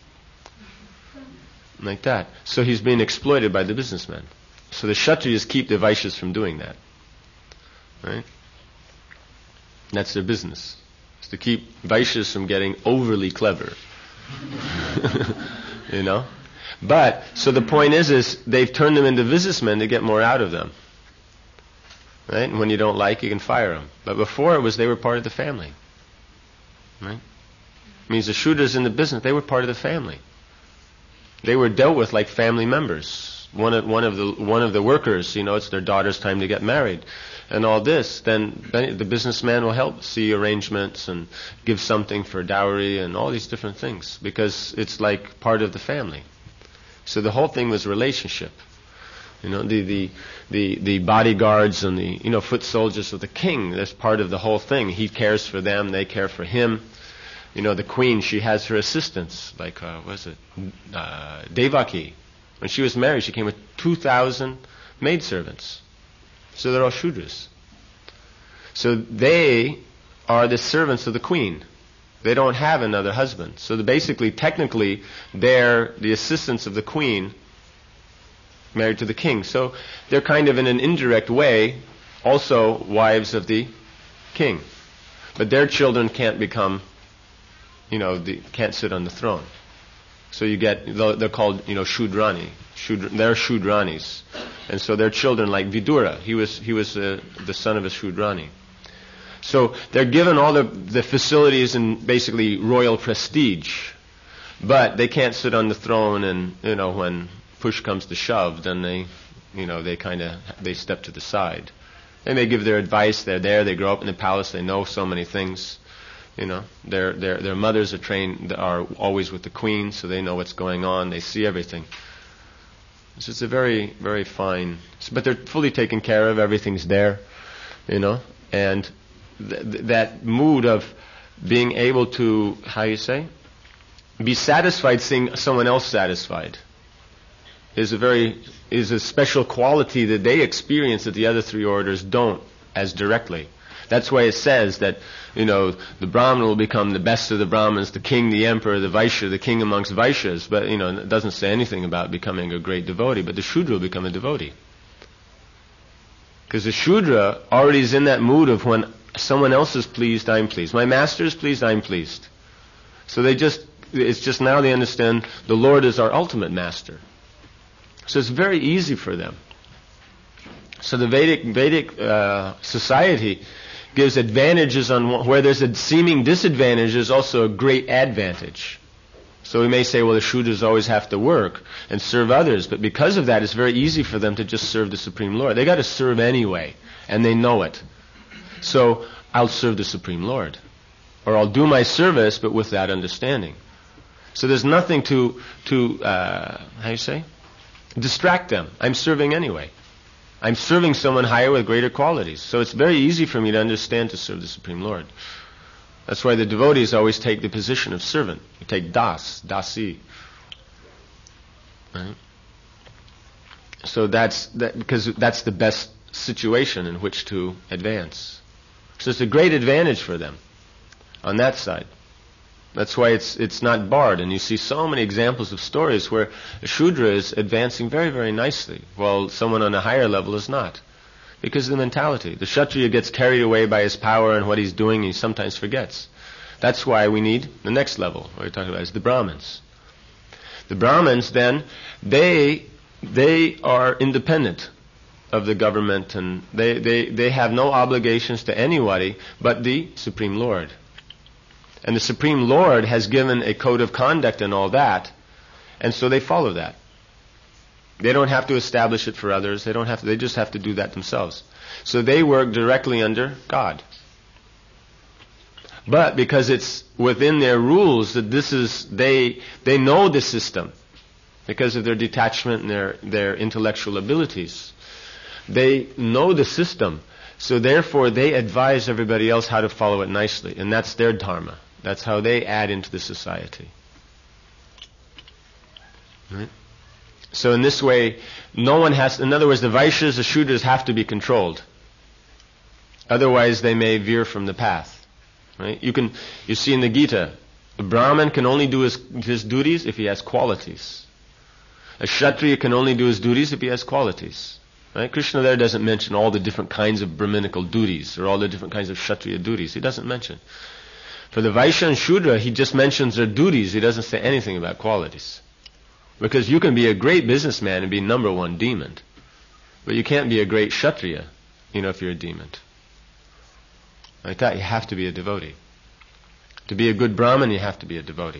Like that. So he's being exploited by the businessman. So the Kshatriyas keep the Vaishyas from doing that. Right? That's their business. It's to keep Vaishyas from getting overly clever. You know? But, so the point is, is they've turned them into businessmen to get more out of them. Right? And when you don't like, you can fire them. But before it was they were part of the family. Right? It means the Shudras in the business, they were part of the family. They were dealt with like family members. One of, one of the one of the workers, you know, it's their daughter's time to get married, and all this. Then the businessman will help see arrangements and give something for dowry and all these different things because it's like part of the family. So the whole thing was relationship. You know, the the the, the bodyguards and the you know foot soldiers of the king. That's part of the whole thing. He cares for them; they care for him. You know, the queen, she has her assistants, like, uh, what is it, uh, Devaki. When she was married, she came with two thousand maidservants. So they're all Shudras. So they are the servants of the queen. They don't have another husband. So the basically, technically, they're the assistants of the queen married to the king. So they're kind of in an indirect way also wives of the king. But their children can't become you know, the, can't sit on the throne. So you get, they're called, you know, Shudrani. Shudra, they're Shudranis. And so their children, like Vidura, he was he was uh, the son of a Shudrani. So they're given all the, the facilities and basically royal prestige. But they can't sit on the throne and, you know, when push comes to shove, then they, you know, they kind of, they step to the side. They may give their advice. They're there. They grow up in the palace. They know so many things. You know, their their their mothers are trained, are always with the queen, so they know what's going on. They see everything. So it's a very, very fine, but they're fully taken care of. Everything's there, you know, and th- th- that mood of being able to, how you say, be satisfied seeing someone else satisfied is a very, is a special quality that they experience that the other three orders don't as directly. That's why it says that, you know, the Brahman will become the best of the Brahmins, the king, the emperor, the Vaishya, the king amongst Vaishyas. But, you know, it doesn't say anything about becoming a great devotee. But the Shudra will become a devotee. Because the Shudra already is in that mood of when someone else is pleased, I'm pleased. My master is pleased, I'm pleased. So they just, it's just now they understand the Lord is our ultimate master. So it's very easy for them. So the Vedic, Vedic uh, society gives advantages on where there's a seeming disadvantage. There's also a great advantage. So we may say, well, the Shudras always have to work and serve others, but because of that, it's very easy for them to just serve the Supreme Lord. They got to serve anyway, and they know it. So I'll serve the Supreme Lord, or I'll do my service, but with that understanding. So there's nothing to to uh, how do you say, distract them. I'm serving anyway. I'm serving someone higher with greater qualities. So it's very easy for me to understand to serve the Supreme Lord. That's why the devotees always take the position of servant. You take das, dasi. Right? So that's that, because that's the best situation in which to advance. So it's a great advantage for them on that side. That's why it's it's not barred, and you see so many examples of stories where a Shudra is advancing very, very nicely, while someone on a higher level is not, because of the mentality. The Kshatriya gets carried away by his power and what he's doing, he sometimes forgets. That's why we need the next level, what we're talking about, is the Brahmins. The Brahmins, then, they they are independent of the government, and they, they, they have no obligations to anybody but the Supreme Lord. And the Supreme Lord has given a code of conduct and all that, and so they follow that. They don't have to establish it for others. They don't have to. They just have to do that themselves. So they work directly under God. But because it's within their rules that this is, they they know the system because of their detachment and their their intellectual abilities. They know the system, so therefore they advise everybody else how to follow it nicely, and that's their dharma. That's how they add into the society. Right? So in this way, no one has, in other words, the Vaishyas, the Shudras have to be controlled. Otherwise they may veer from the path. Right? You can, you see in the Gita, a Brahmin can only do his, his duties if he has qualities. A Kshatriya can only do his duties if he has qualities. Right? Krishna there doesn't mention all the different kinds of Brahminical duties or all the different kinds of Kshatriya duties. He doesn't mention. For the Vaishya and Shudra, he just mentions their duties. He doesn't say anything about qualities. Because you can be a great businessman and be number one demon. But you can't be a great Kshatriya, you know, if you're a demon. Like that, you have to be a devotee. To be a good Brahmin, you have to be a devotee.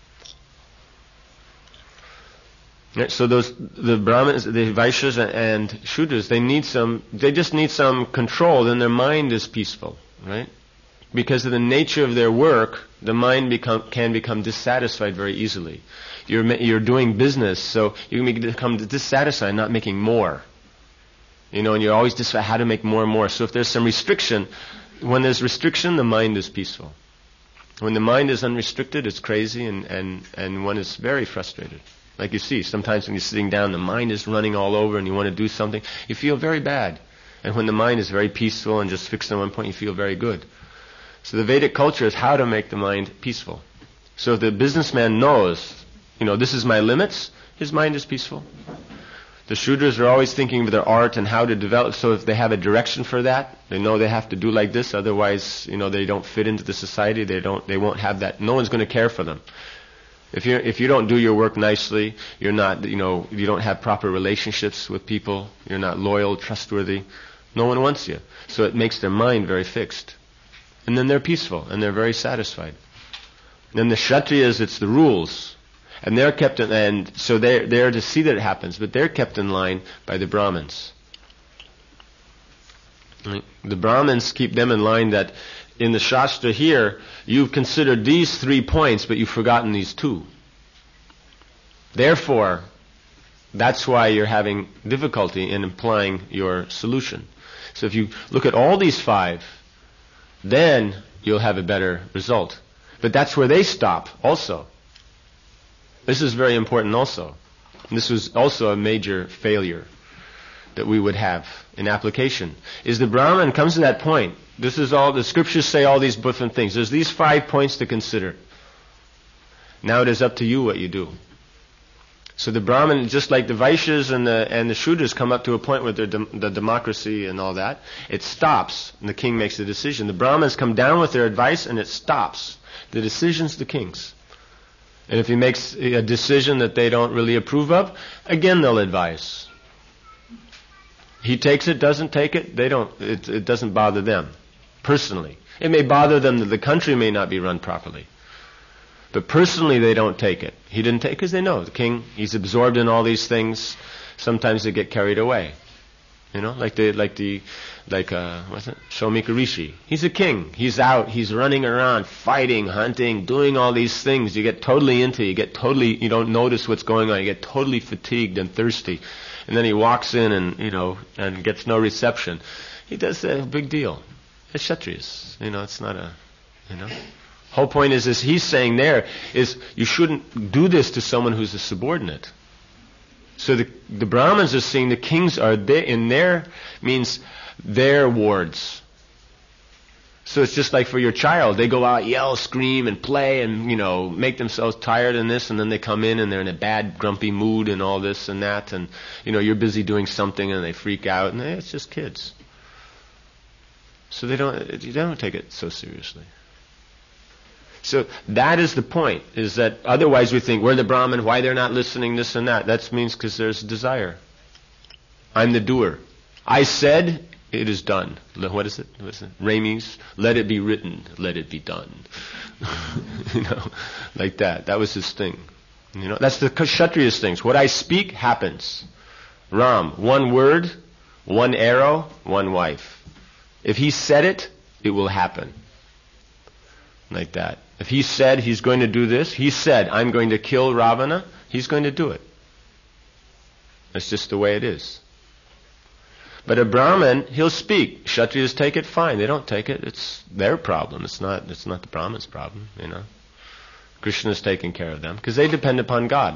Right, so those, the Brahmins, the Vaishyas and Shudras, they need some, they just need some control, then their mind is peaceful, right? Because of the nature of their work, the mind become, can become dissatisfied very easily. You're you're doing business, so you can become dissatisfied, not making more. You know, and you're always dissatisfied how to make more and more. So if there's some restriction, when there's restriction, the mind is peaceful. When the mind is unrestricted, it's crazy, and, and, and one is very frustrated. Like you see, sometimes when you're sitting down, the mind is running all over and you want to do something, you feel very bad. And when the mind is very peaceful and just fixed on one point, you feel very good. So the Vedic culture is how to make the mind peaceful. So if the businessman knows, you know, this is my limits, his mind is peaceful. The Shudras are always thinking of their art and how to develop, so if they have a direction for that, they know they have to do like this, otherwise, you know, they don't fit into the society, they don't, they won't have that, no one's going to care for them. If you if you don't do your work nicely, you're not, you know, you don't have proper relationships with people, you're not loyal, trustworthy, no one wants you. So it makes their mind very fixed. And then they're peaceful, and they're very satisfied. Then the Kshatriyas, it's the rules. And they're kept in, and so they're there to see that it happens, but they're kept in line by the Brahmins. Right? The Brahmins keep them in line that in the Shastra here, you've considered these three points, but you've forgotten these two. Therefore, that's why you're having difficulty in applying your solution. So if you look at all these five, then you'll have a better result. But that's where they stop also. This is very important also. And this was also a major failure that we would have in application. Is the Brahman comes to that point. This is all, the scriptures say all these different things. There's these five points to consider. Now it is up to you what you do. So the Brahmin, just like the Vaishyas and the and the Shudras come up to a point with their de- the democracy and all that, it stops and the king makes the decision. The Brahmins come down with their advice and it stops. The decision's the king's. And if he makes a decision that they don't really approve of, again they'll advise. He takes it, doesn't take it, they don't. It, it doesn't bother them personally. It may bother them that the country may not be run properly, but personally they don't take it. He didn't take it because they know the king. He's absorbed in all these things. Sometimes they get carried away. You know, like the like the like uh, what's it? Shomika Rishi. He's a king. He's out. He's running around, fighting, hunting, doing all these things. You get totally into. You get totally. You don't notice what's going on. You get totally fatigued and thirsty, and then he walks in and you know and gets no reception. He does a big deal. It's Kshatriyas. You know, it's not a. You know. Whole point is, is he's saying there is you shouldn't do this to someone who's a subordinate. So the the Brahmins are seeing the kings are there in their means their wards. So it's just like for your child, they go out, yell, scream, and play, and you know make themselves tired in this, and then they come in and they're in a bad, grumpy mood and all this and that, and you know you're busy doing something and they freak out, and they, it's just kids. So they don't they don't take it so seriously. So that is the point, is that otherwise we think, we're the Brahmin, why they're not listening, this and that. That means because there's desire. I'm the doer. I said, it is done. What is it? What is it? Rami's, let it be written, let it be done. you know, like that. That was his thing. You know, that's the Kshatriya's things. What I speak happens. Ram, one word, one arrow, one wife. If he said it, it will happen. Like that. If he said he's going to do this, he said, I'm going to kill Ravana, he's going to do it. That's just the way it is. But a Brahmin, he'll speak. Kshatriyas take it, fine. They don't take it, it's their problem. It's not it's not the Brahmin's problem, you know. Krishna's taking care of them, because they depend upon God.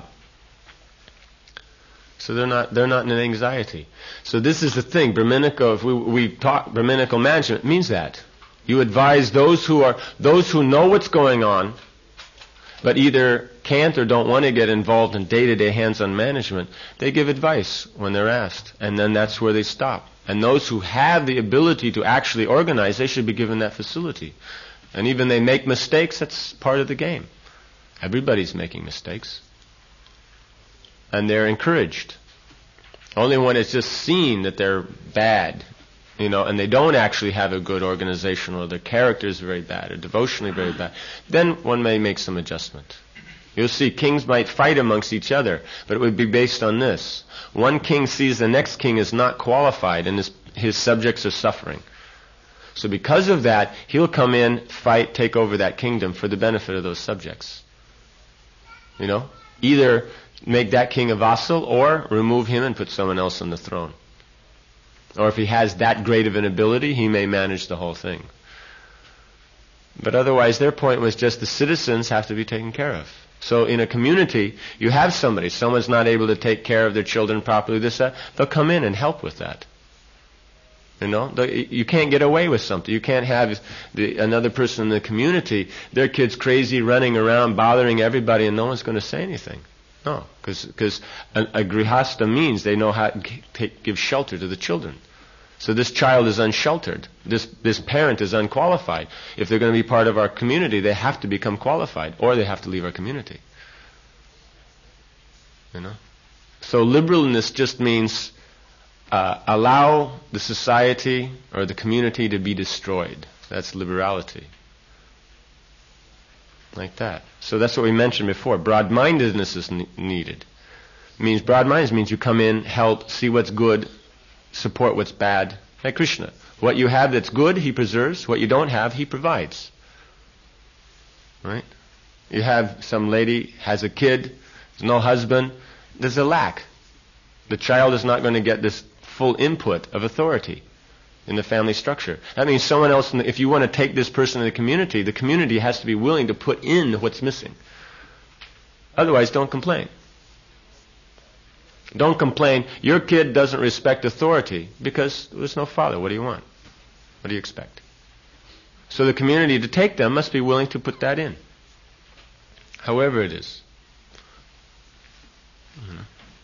So they're not they're not in an anxiety. So this is the thing, Brahminical, if we we talk Brahminical management means that. You advise those who are those who know what's going on, but either can't or don't want to get involved in day-to-day hands-on management. They give advice when they're asked, and then that's where they stop. And those who have the ability to actually organize, they should be given that facility. And even they make mistakes, that's part of the game. Everybody's making mistakes, and they're encouraged. Only when it's just seen that they're bad, you know, and they don't actually have a good organization, or their character is very bad, or devotionally very bad, then one may make some adjustment. You'll see kings might fight amongst each other, but it would be based on this. One king sees the next king is not qualified, and his, his subjects are suffering. So because of that, he'll come in, fight, take over that kingdom for the benefit of those subjects. You know, either make that king a vassal, or remove him and put someone else on the throne. Or if he has that great of an ability, he may manage the whole thing. But otherwise, their point was just the citizens have to be taken care of. So in a community, you have somebody, someone's not able to take care of their children properly, this, that, they'll come in and help with that. You know, you can't get away with something. You can't have the, another person in the community, their kid's crazy, running around, bothering everybody, and no one's going to say anything. No, because a, a grihasta means they know how to take, give shelter to the children. So this child is unsheltered. This this parent is unqualified. If they're going to be part of our community, they have to become qualified, or they have to leave our community. You know. So liberalness just means uh, allow the society or the community to be destroyed. That's liberality. Like that. So that's what we mentioned before. Broad-mindedness is ne- needed. It means broad-mindedness means you come in, help, see what's good, support what's bad. Like Krishna. What you have that's good, he preserves. What you don't have, he provides. Right? You have some lady, has a kid, there's no husband, there's a lack. The child is not going to get this full input of authority in the family structure. That means someone else, in the, if you want to take this person in the community, the community has to be willing to put in what's missing. Otherwise, don't complain. Don't complain, your kid doesn't respect authority because there's no father. What do you want? What do you expect? So the community, to take them, must be willing to put that in. However it is. Mm-hmm.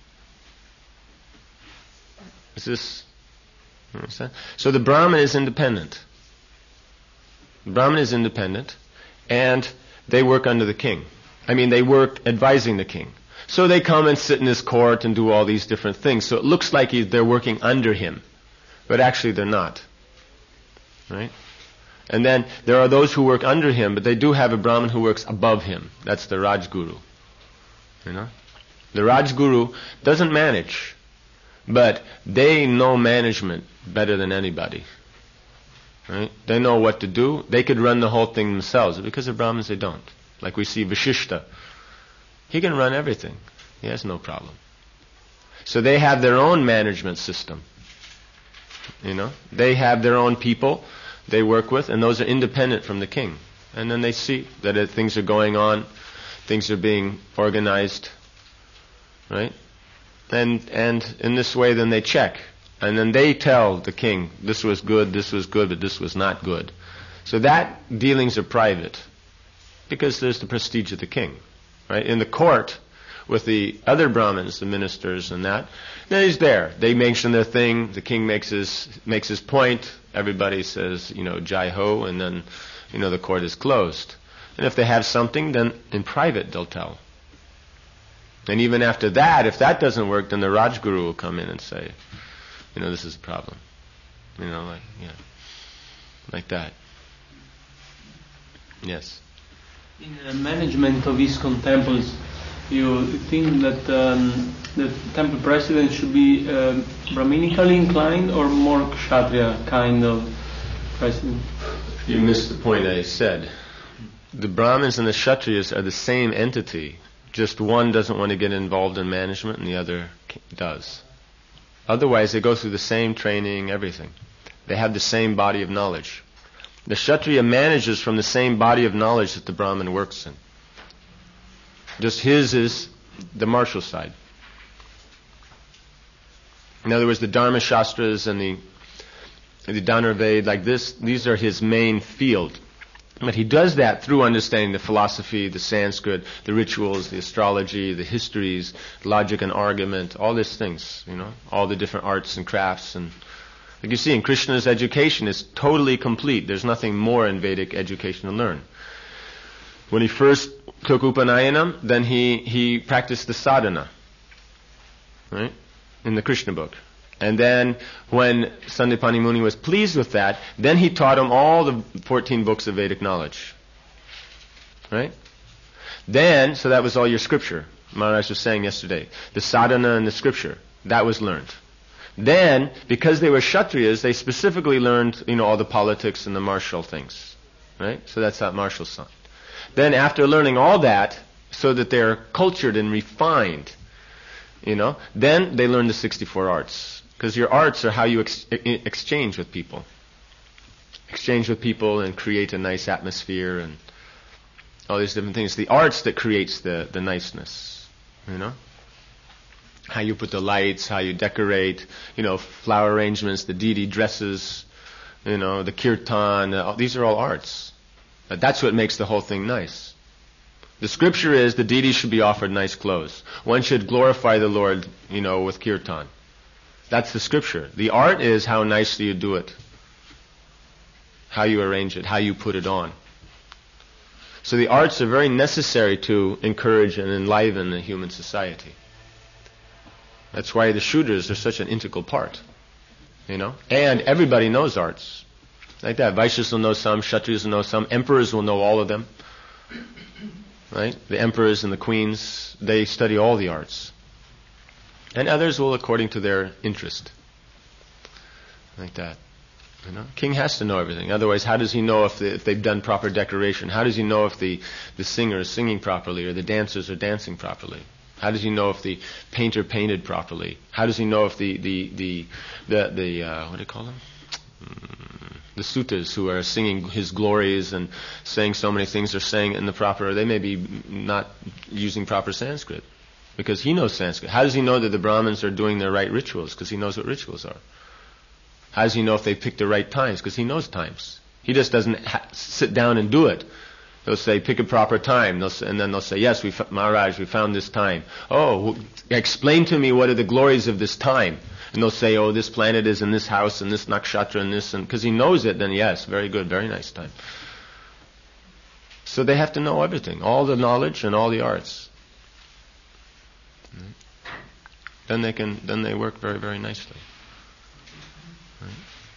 Is this... You understand? So the Brahmin is independent. The Brahmin is independent, and they work under the king. I mean, they work advising the king. So they come and sit in his court and do all these different things. So it looks like he, they're working under him, but actually they're not. Right? And then there are those who work under him, but they do have a Brahmin who works above him. That's the Rajguru. You know? The Rajguru doesn't manage, but they know management better than anybody. Right? They know what to do. They could run the whole thing themselves. Because of Brahmins, they don't. Like we see Vashishta. He can run everything. He has no problem. So they have their own management system. You know? They have their own people they work with, and those are independent from the king. And then they see that it, things are going on, things are being organized. Right? And and in this way then they check. And then they tell the king, this was good, this was good, but this was not good. So that dealings are private. Because there's the prestige of the king. Right? In the court, with the other Brahmins, the ministers and that, then he's there. They mention their thing, the king makes his makes his point, everybody says, you know, Jai Ho, and then, you know, the court is closed. And if they have something, then in private they'll tell. And even after that, if that doesn't work, then the Rajguru will come in and say, you know, this is a problem. You know, like, yeah. Like that. Yes. In the management of ISKCON temples, you think that um, the temple president should be uh, Brahminically inclined or more Kshatriya kind of president? You missed the point I said. The Brahmins and the Kshatriyas are the same entity. Just one doesn't want to get involved in management and the other does. Otherwise, they go through the same training, everything. They have the same body of knowledge. The Kshatriya manages from the same body of knowledge that the Brahmin works in. Just his is the martial side. In other words, the Dharma Shastras and the the Dhanurveda, like this, these are his main field. But he does that through understanding the philosophy, the Sanskrit, the rituals, the astrology, the histories, logic and argument, all these things, you know, all the different arts and crafts. And like you see, in Krishna's education is totally complete. There's nothing more in Vedic education to learn. When he first took Upanayanam, then he, he practiced the sadhana, right, in the Krishna book. And then when Sandipani Muni was pleased with that, then he taught him all the fourteen books of Vedic knowledge. Right? Then, so that was all your scripture. Maharaj was saying yesterday. The sadhana and the scripture, that was learned. Then, because they were Kshatriyas, they specifically learned, you know, all the politics and the martial things. Right? So that's that martial side. Then after learning all that, so that they're cultured and refined, you know, then they learn the sixty-four arts. Because your arts are how you ex- exchange with people. Exchange with people and create a nice atmosphere and all these different things. The arts that creates the, the niceness, you know. How you put the lights, how you decorate, you know, flower arrangements, the deity dresses, you know, the kirtan, uh, these are all arts. Uh, that's what makes the whole thing nice. The scripture is the deity should be offered nice clothes. One should glorify the Lord, you know, with kirtan. That's the scripture. The art is how nicely you do it, how you arrange it, how you put it on. So the arts are very necessary to encourage and enliven the human society. That's why the Shudras are such an integral part, you know. And everybody knows arts. Like that. Vaishyas will know some, Kshatriyas will know some, emperors will know all of them. right? The emperors and the queens, they study all the arts. And others will according to their interest. Like that. You know? King has to know everything. Otherwise, how does he know if, the, if they've done proper decoration? How does he know if the, the singer is singing properly or the dancers are dancing properly? How does he know if the painter painted properly? How does he know if the, the, the, the, the uh, what do you call them? Mm, the suttas who are singing his glories and saying so many things are saying in the proper, they may be not using proper Sanskrit. Because he knows Sanskrit. How does he know that the Brahmins are doing their right rituals? Because he knows what rituals are. How does he know if they picked the right times? Because he knows times. He just doesn't ha- sit down and do it. They'll say, pick a proper time. They'll say, and then they'll say, yes, we f- Maharaj, we found this time. Oh, w- explain to me what are the glories of this time. And they'll say, oh, this planet is in this house, and this nakshatra, and this, and because he knows it, then yes, very good, very nice time. So they have to know everything, all the knowledge and all the arts. Right. Then they can, then they work very, very nicely. Right.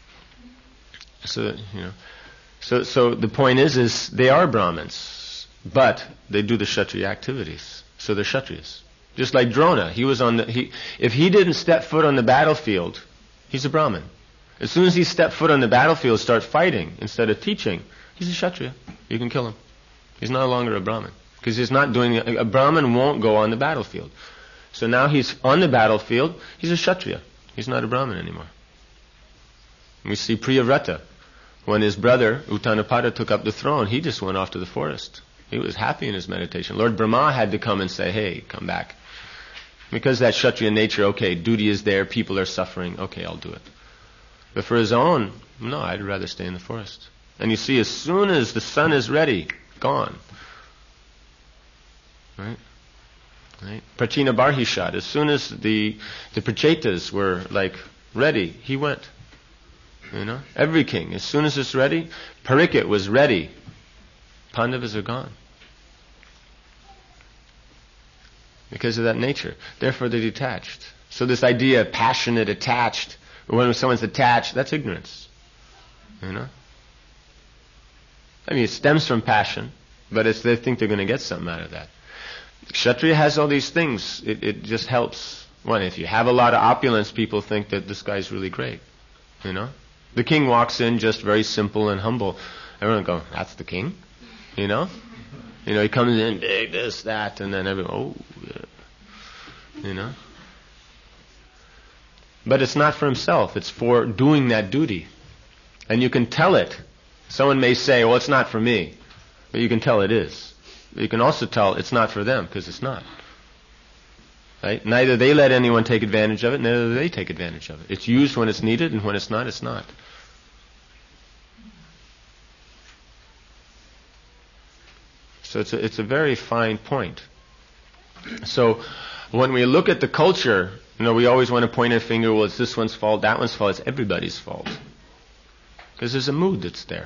So you know, so so the point is, is they are Brahmins, but they do the Kshatriya activities, so they're Kshatriyas. Just like Drona, he was on the he. If he didn't step foot on the battlefield, he's a Brahmin. As soon as he stepped foot on the battlefield, start fighting instead of teaching, he's a Kshatriya. You can kill him. He's no longer a Brahmin because he's not doing. A, a Brahmin won't go on the battlefield. So now he's on the battlefield, he's a Kshatriya. He's not a Brahmin anymore. We see Priyavrata. When his brother, Uttanapada, took up the throne, he just went off to the forest. He was happy in his meditation. Lord Brahma had to come and say, hey, come back. Because that Kshatriya nature, okay, duty is there, people are suffering, okay, I'll do it. But for his own, no, I'd rather stay in the forest. And you see, as soon as the sun is ready, gone. Right? Right? Prachina Barhishat, as soon as the the Prachetas were like ready, he went. You know, every king, as soon as it's ready, Parikshit was ready. Pandavas are gone because of that nature. Therefore, they're detached. So this idea of passionate, attached, when someone's attached, that's ignorance. You know, I mean, it stems from passion, but it's they think they're going to get something out of that. Kshatriya has all these things. It, it just helps. One, if you have a lot of opulence, people think that this guy's really great. You know? The king walks in just very simple and humble. Everyone go, that's the king? You know? You know, he comes in, big, this, that, and then everyone, oh, yeah. You know? But it's not for himself. It's for doing that duty. And you can tell it. Someone may say, well, it's not for me. But you can tell it is. You can also tell it's not for them, because it's not. Right? Neither they let anyone take advantage of it, neither do they take advantage of it. It's used when it's needed, and when it's not, it's not. So it's a, it's a very fine point. So when we look at the culture, you know, we always want to point our finger, well, it's this one's fault, that one's fault, it's everybody's fault. Because there's a mood that's there.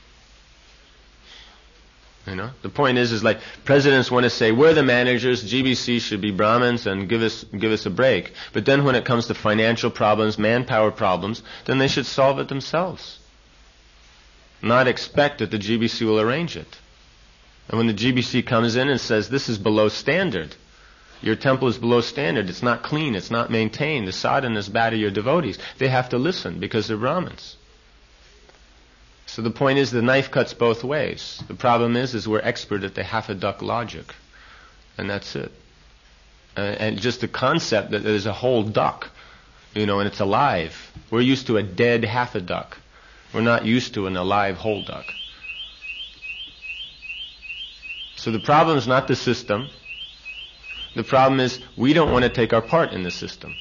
You know, the point is, is like presidents want to say we're the managers, G B C should be Brahmins and give us give us a break. But then when it comes to financial problems, manpower problems, then they should solve it themselves. Not expect that the G B C will arrange it. And when the G B C comes in and says this is below standard, your temple is below standard, it's not clean, it's not maintained, the sadhana is bad of your devotees, they have to listen because they're Brahmins. So the point is the knife cuts both ways. The problem is, is we're expert at the half-a-duck logic. And that's it. Uh, and just the concept that there's a whole duck, you know, and it's alive. We're used to a dead half-a-duck. We're not used to an alive whole duck. So the problem is not the system. The problem is we don't want to take our part in the system.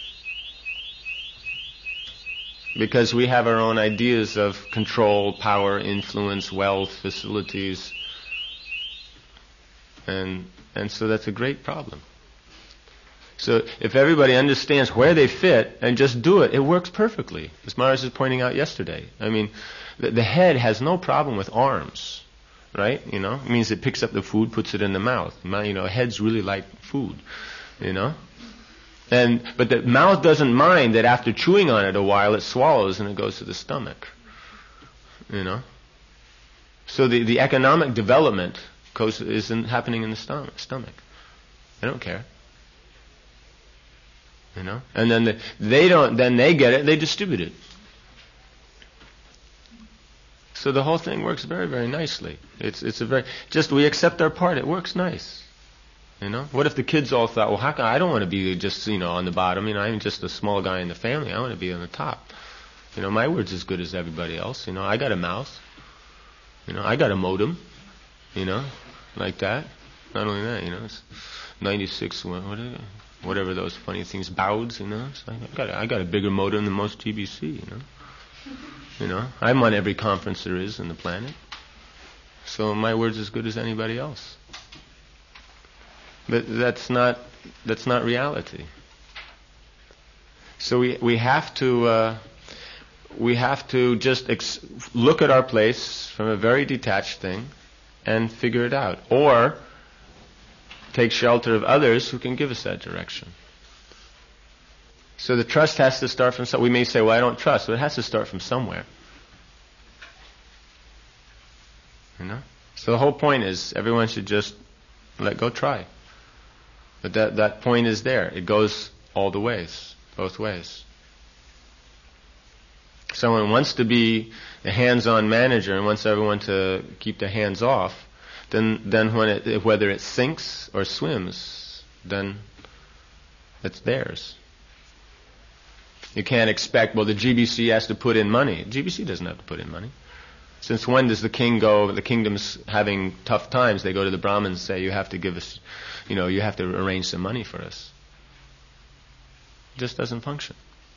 Because we have our own ideas of control, power, influence, wealth, facilities. And and so that's a great problem. So if everybody understands where they fit and just do it, it works perfectly. As Maharaj was pointing out yesterday. I mean, the, the head has no problem with arms, right? You know, it means it picks up the food, puts it in the mouth. You know, heads really like food, you know. And but the mouth doesn't mind that after chewing on it a while, it swallows and it goes to the stomach. You know. So the, the economic development goes, is in, happening in the stom- stomach. They don't care. You know? And then the, they don't, then they get it, they distribute it. So the whole thing works very, very nicely. It's it's a very, just we accept our part, it works nice. You know? What if the kids all thought, well, how can, I don't want to be just, you know, on the bottom, you know, I'm just a small guy in the family, I want to be on the top. You know, my word's as good as everybody else, you know, I got a mouth. You know, I got a modem, you know, like that. Not only that, you know, it's ninety-six, what, what is it? Whatever those funny things, bauds, you know. It's like, I got a, I got a bigger modem than most G B C, you know. You know, I'm on every conference there is on the planet. So my word's as good as anybody else. But that's not that's not reality. So we we have to uh, we have to just ex- look at our place from a very detached thing and figure it out, or take shelter of others who can give us that direction. So the trust has to start from some. We may say, well, I don't trust, but it has to start from somewhere. You know? So the whole point is everyone should just let go try. But that, that point is there. It goes all the ways, both ways. Someone wants to be a hands-on manager and wants everyone to keep their hands off, then then when it, whether it sinks or swims, then it's theirs. You can't expect, well, the G B C has to put in money. G B C doesn't have to put in money. Since when does the king go, the kingdom's having tough times, they go to the Brahmins and say, you have to give us, you know, you have to arrange some money for us. It just doesn't function.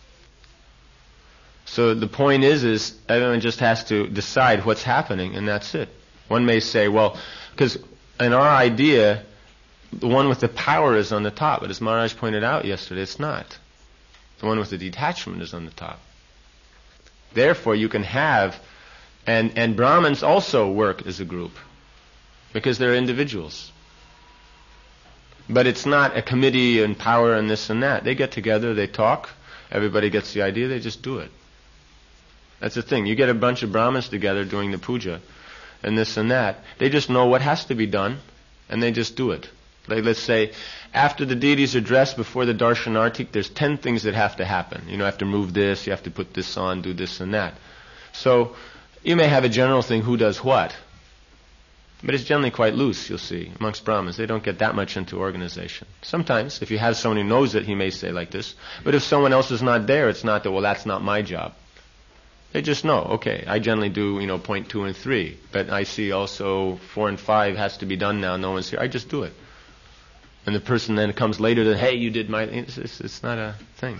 So the point is, is everyone just has to decide what's happening, and that's it. One may say, well, because in our idea, the one with the power is on the top, but as Maharaj pointed out yesterday, it's not. The one with the detachment is on the top. Therefore, you can have, and, and Brahmins also work as a group, because they're individuals. But it's not a committee and power and this and that. They get together, they talk, everybody gets the idea, they just do it. That's the thing. You get a bunch of Brahmins together doing the puja, and this and that. They just know what has to be done, and they just do it. Like, let's say, after the deities are dressed before the darshanartik, there's ten things that have to happen. You know, you have to move this, you have to put this on, do this and that. So, you may have a general thing, who does what. But it's generally quite loose, you'll see, amongst Brahmins. They don't get that much into organization. Sometimes, if you have someone who knows it, he may say like this. But if someone else is not there, it's not that, well, that's not my job. They just know, okay, I generally do, you know, point two and three. But I see also four and five has to be done now, no one's here. I just do it. And the person then comes later that, hey, you did my... It's, it's, it's not a thing.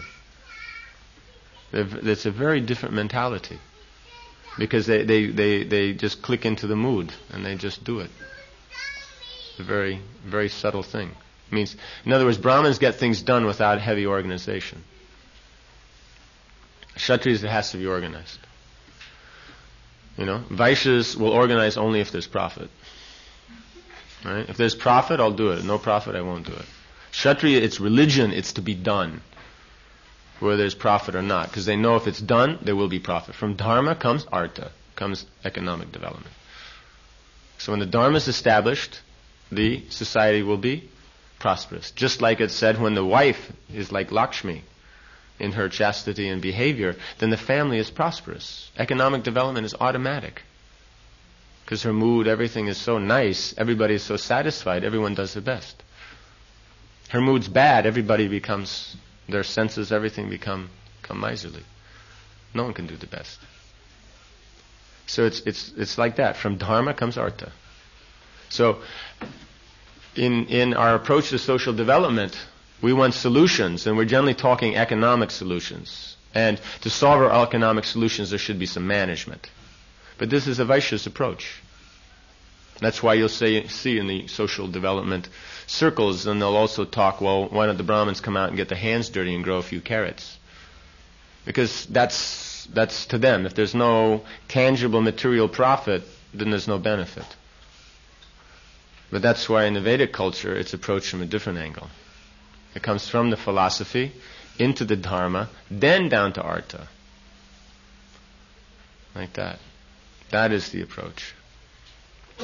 It's a very different mentality. Because they, they, they, they just click into the mood and they just do it. It's a very, very subtle thing. It means, in other words, Brahmins get things done without heavy organization. Kshatriyas, it has to be organized. You know, Vaishyas will organize only if there's profit. Right? If there's profit, I'll do it. No profit, I won't do it. Kshatriya, it's religion, it's to be done, whether there's profit or not. Because they know if it's done, there will be profit. From dharma comes artha, comes economic development. So when the dharma is established, the society will be prosperous. Just like it said, when the wife is like Lakshmi in her chastity and behavior, then the family is prosperous. Economic development is automatic. Because her mood, everything is so nice, everybody is so satisfied, everyone does their best. Her mood's bad, everybody becomes, their senses, everything become, become miserly. No one can do the best. So it's it's it's like that. From dharma comes artha. So in in our approach to social development, we want solutions, and we're generally talking economic solutions. And to solve our economic solutions, there should be some management. But this is a Vaishya's approach. That's why you'll say, see in the social development circles, and they'll also talk, well, why don't the Brahmins come out and get their hands dirty and grow a few carrots? Because that's that's to them. If there's no tangible material profit, then there's no benefit. But that's why in the Vedic culture, it's approached from a different angle. It comes from the philosophy into the dharma, then down to artha. Like that. That is the approach.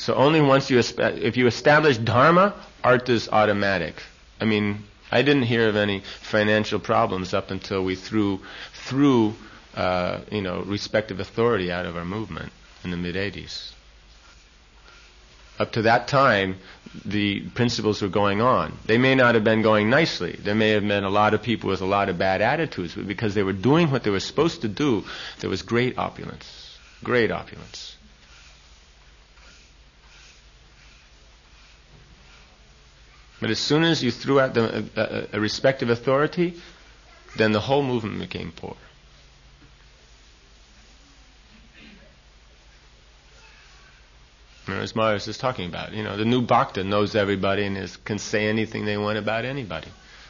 So only once you, espe- if you establish dharma, art is automatic. I mean, I didn't hear of any financial problems up until we threw, threw, uh, you know, respective authority out of our movement in the mid eighties. Up to that time, the principles were going on. They may not have been going nicely. There may have been a lot of people with a lot of bad attitudes, but because they were doing what they were supposed to do, there was great opulence. Great opulence. But as soon as you threw out the, a, a, a respective authority, then the whole movement became poor. As Maharaj is talking about, you know, the new bhakta knows everybody and is, can say anything they want about anybody.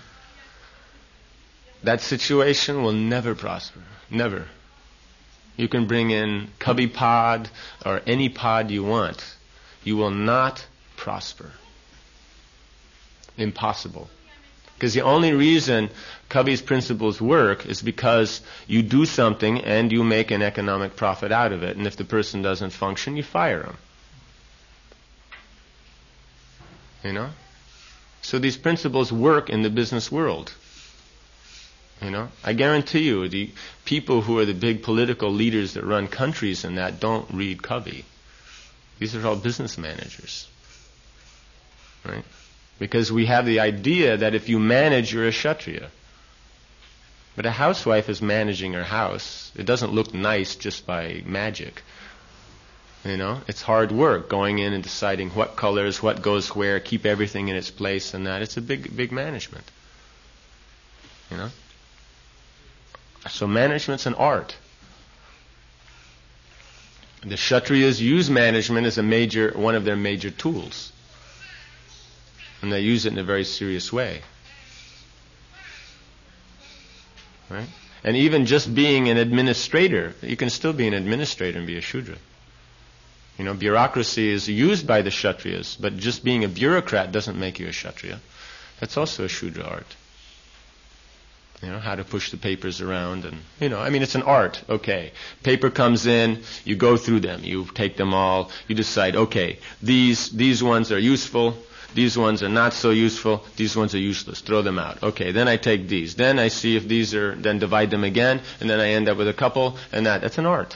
That situation will never prosper. Never. You can bring in Kavi Pad or any pod you want. You will not prosper. Impossible. Because the only reason Kavi's principles work is because you do something and you make an economic profit out of it. And if the person doesn't function, you fire him. You know? So these principles work in the business world. You know? I guarantee you, the people who are the big political leaders that run countries and that don't read Kavi. These are all business managers. Right? Because we have the idea that if you manage, you're a Kshatriya. But a housewife is managing her house. It doesn't look nice just by magic. You know, it's hard work going in and deciding what colors, what goes where, keep everything in its place and that. It's a big, big management. You know? So management's an art. The Kshatriyas use management as a major, one of their major tools. And they use it in a very serious way. Right? And even just being an administrator, you can still be an administrator and be a Shudra. You know, bureaucracy is used by the Kshatriyas, but just being a bureaucrat doesn't make you a Kshatriya. That's also a Shudra art. You know, how to push the papers around and, you know, I mean, it's an art, okay. Paper comes in, you go through them, you take them all, you decide, okay, these these ones are useful, these ones are not so useful, these ones are useless, throw them out. Okay, then I take these, then I see if these are, then divide them again, and then I end up with a couple, and that, that's an art.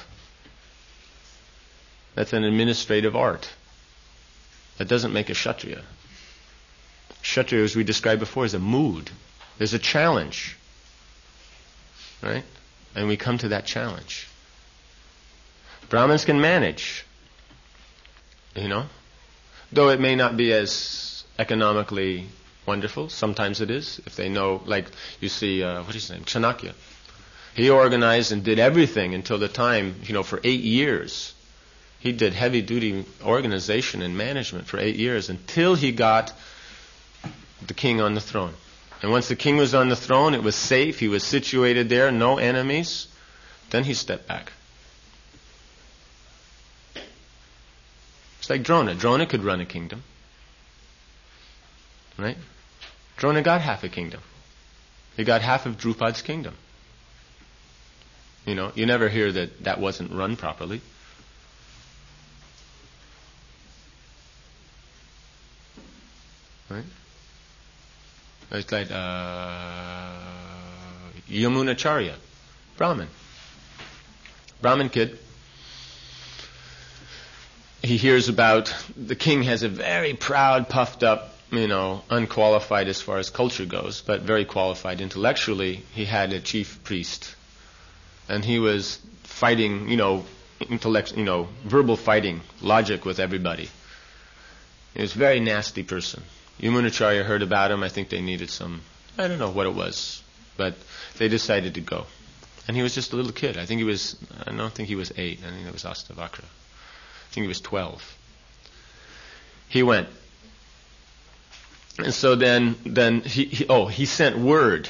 That's an administrative art. That doesn't make a Kshatriya. Kshatriya, as we described before, is a mood. There's a challenge. Right? And we come to that challenge. Brahmins can manage. You know? Though it may not be as economically wonderful. Sometimes it is. If they know, like you see, uh, what is his name? Chanakya. He organized and did everything until the time, you know, for eight years. He did heavy-duty organization and management for eight years until he got the king on the throne. And once the king was on the throne, it was safe, he was situated there, no enemies, then he stepped back. It's like Drona. Drona could run a kingdom. Right? Drona got half a kingdom. He got half of Drupad's kingdom. You know, you never hear that that wasn't run properly. Right? It's like uh, Yamunacharya, Brahmin. Brahmin kid. He hears about the king has a very proud, puffed up, you know, unqualified as far as culture goes, but very qualified intellectually. He had a chief priest, and he was fighting, you know, intellect, you know, verbal fighting, logic with everybody. He was a very nasty person. Yamunacharya heard about him. I think they needed some, I don't know what it was, but they decided to go. And he was just a little kid. I think he was, I don't think he was eight. I think that was Astavakra. I think he was twelve. He went. And so then, then he, he oh, he sent word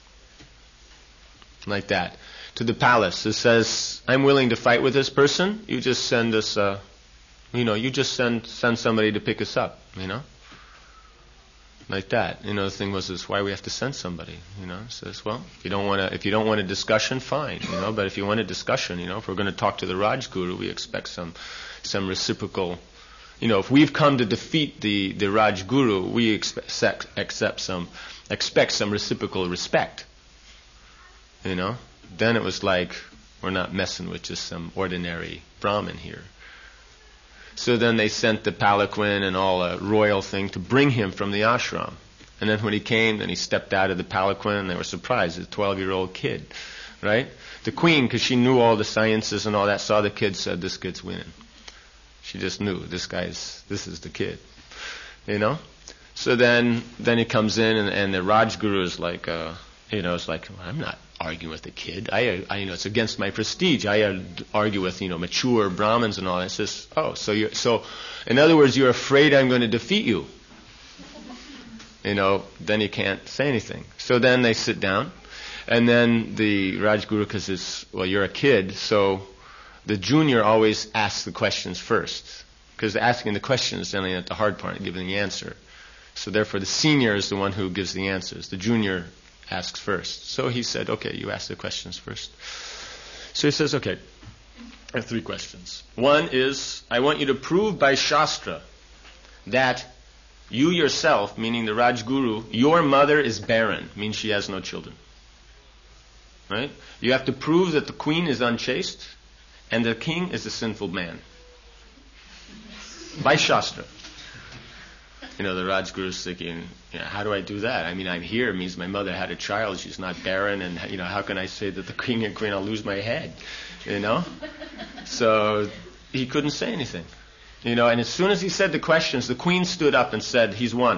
like that to the palace. It says, I'm willing to fight with this person. You just send us, uh, you know, you just send send somebody to pick us up, you know. Like that. You know, the thing was is why we have to send somebody, you know. It says, well, if you don't want to if you don't want a discussion, fine, you know, but if you want a discussion, you know, if we're going to talk to the Rajguru, we expect some some reciprocal, you know, if we've come to defeat the, the Rajguru, we expect, accept some, expect some reciprocal respect. You know? Then it was like, we're not messing with just some ordinary Brahmin here. So then they sent the palanquin and all a royal thing to bring him from the ashram. And then when he came, then he stepped out of the palanquin, and they were surprised, a twelve-year-old kid, right? The queen, because she knew all the sciences and all that, saw the kid, said, this kid's winning. She just knew, this guy's, this is the kid, you know? So then, then he comes in, and, and the Rajguru is like, uh, you know, it's like, I'm not arguing with the kid. I, I, you know, it's against my prestige. I uh, argue with, you know, mature Brahmins and all that. It says, oh, so you're, so, in other words, you're afraid I'm going to defeat you. You know, then you can't say anything. So then they sit down, and then the Rajguru, because it's, well, you're a kid, so the junior always asks the questions first, because asking the questions is generally at the hard part, giving the answer. So therefore the senior is the one who gives the answers. The junior asks first. So he said, okay, you ask the questions first. So he says, okay, I have three questions. One is, I want you to prove by Shastra that you yourself, meaning the Rajguru, your mother is barren, means she has no children. Right? You have to prove that the queen is unchaste and the king is a sinful man. By Shastra. You know, the Rajguru is thinking, you know, how do I do that? I mean, I'm here, it means my mother had a child, she's not barren, and, you know, how can I say that the king and queen, I'll lose my head? You know? So, he couldn't say anything. You know, and as soon as he said the questions, the queen stood up and said, he's won.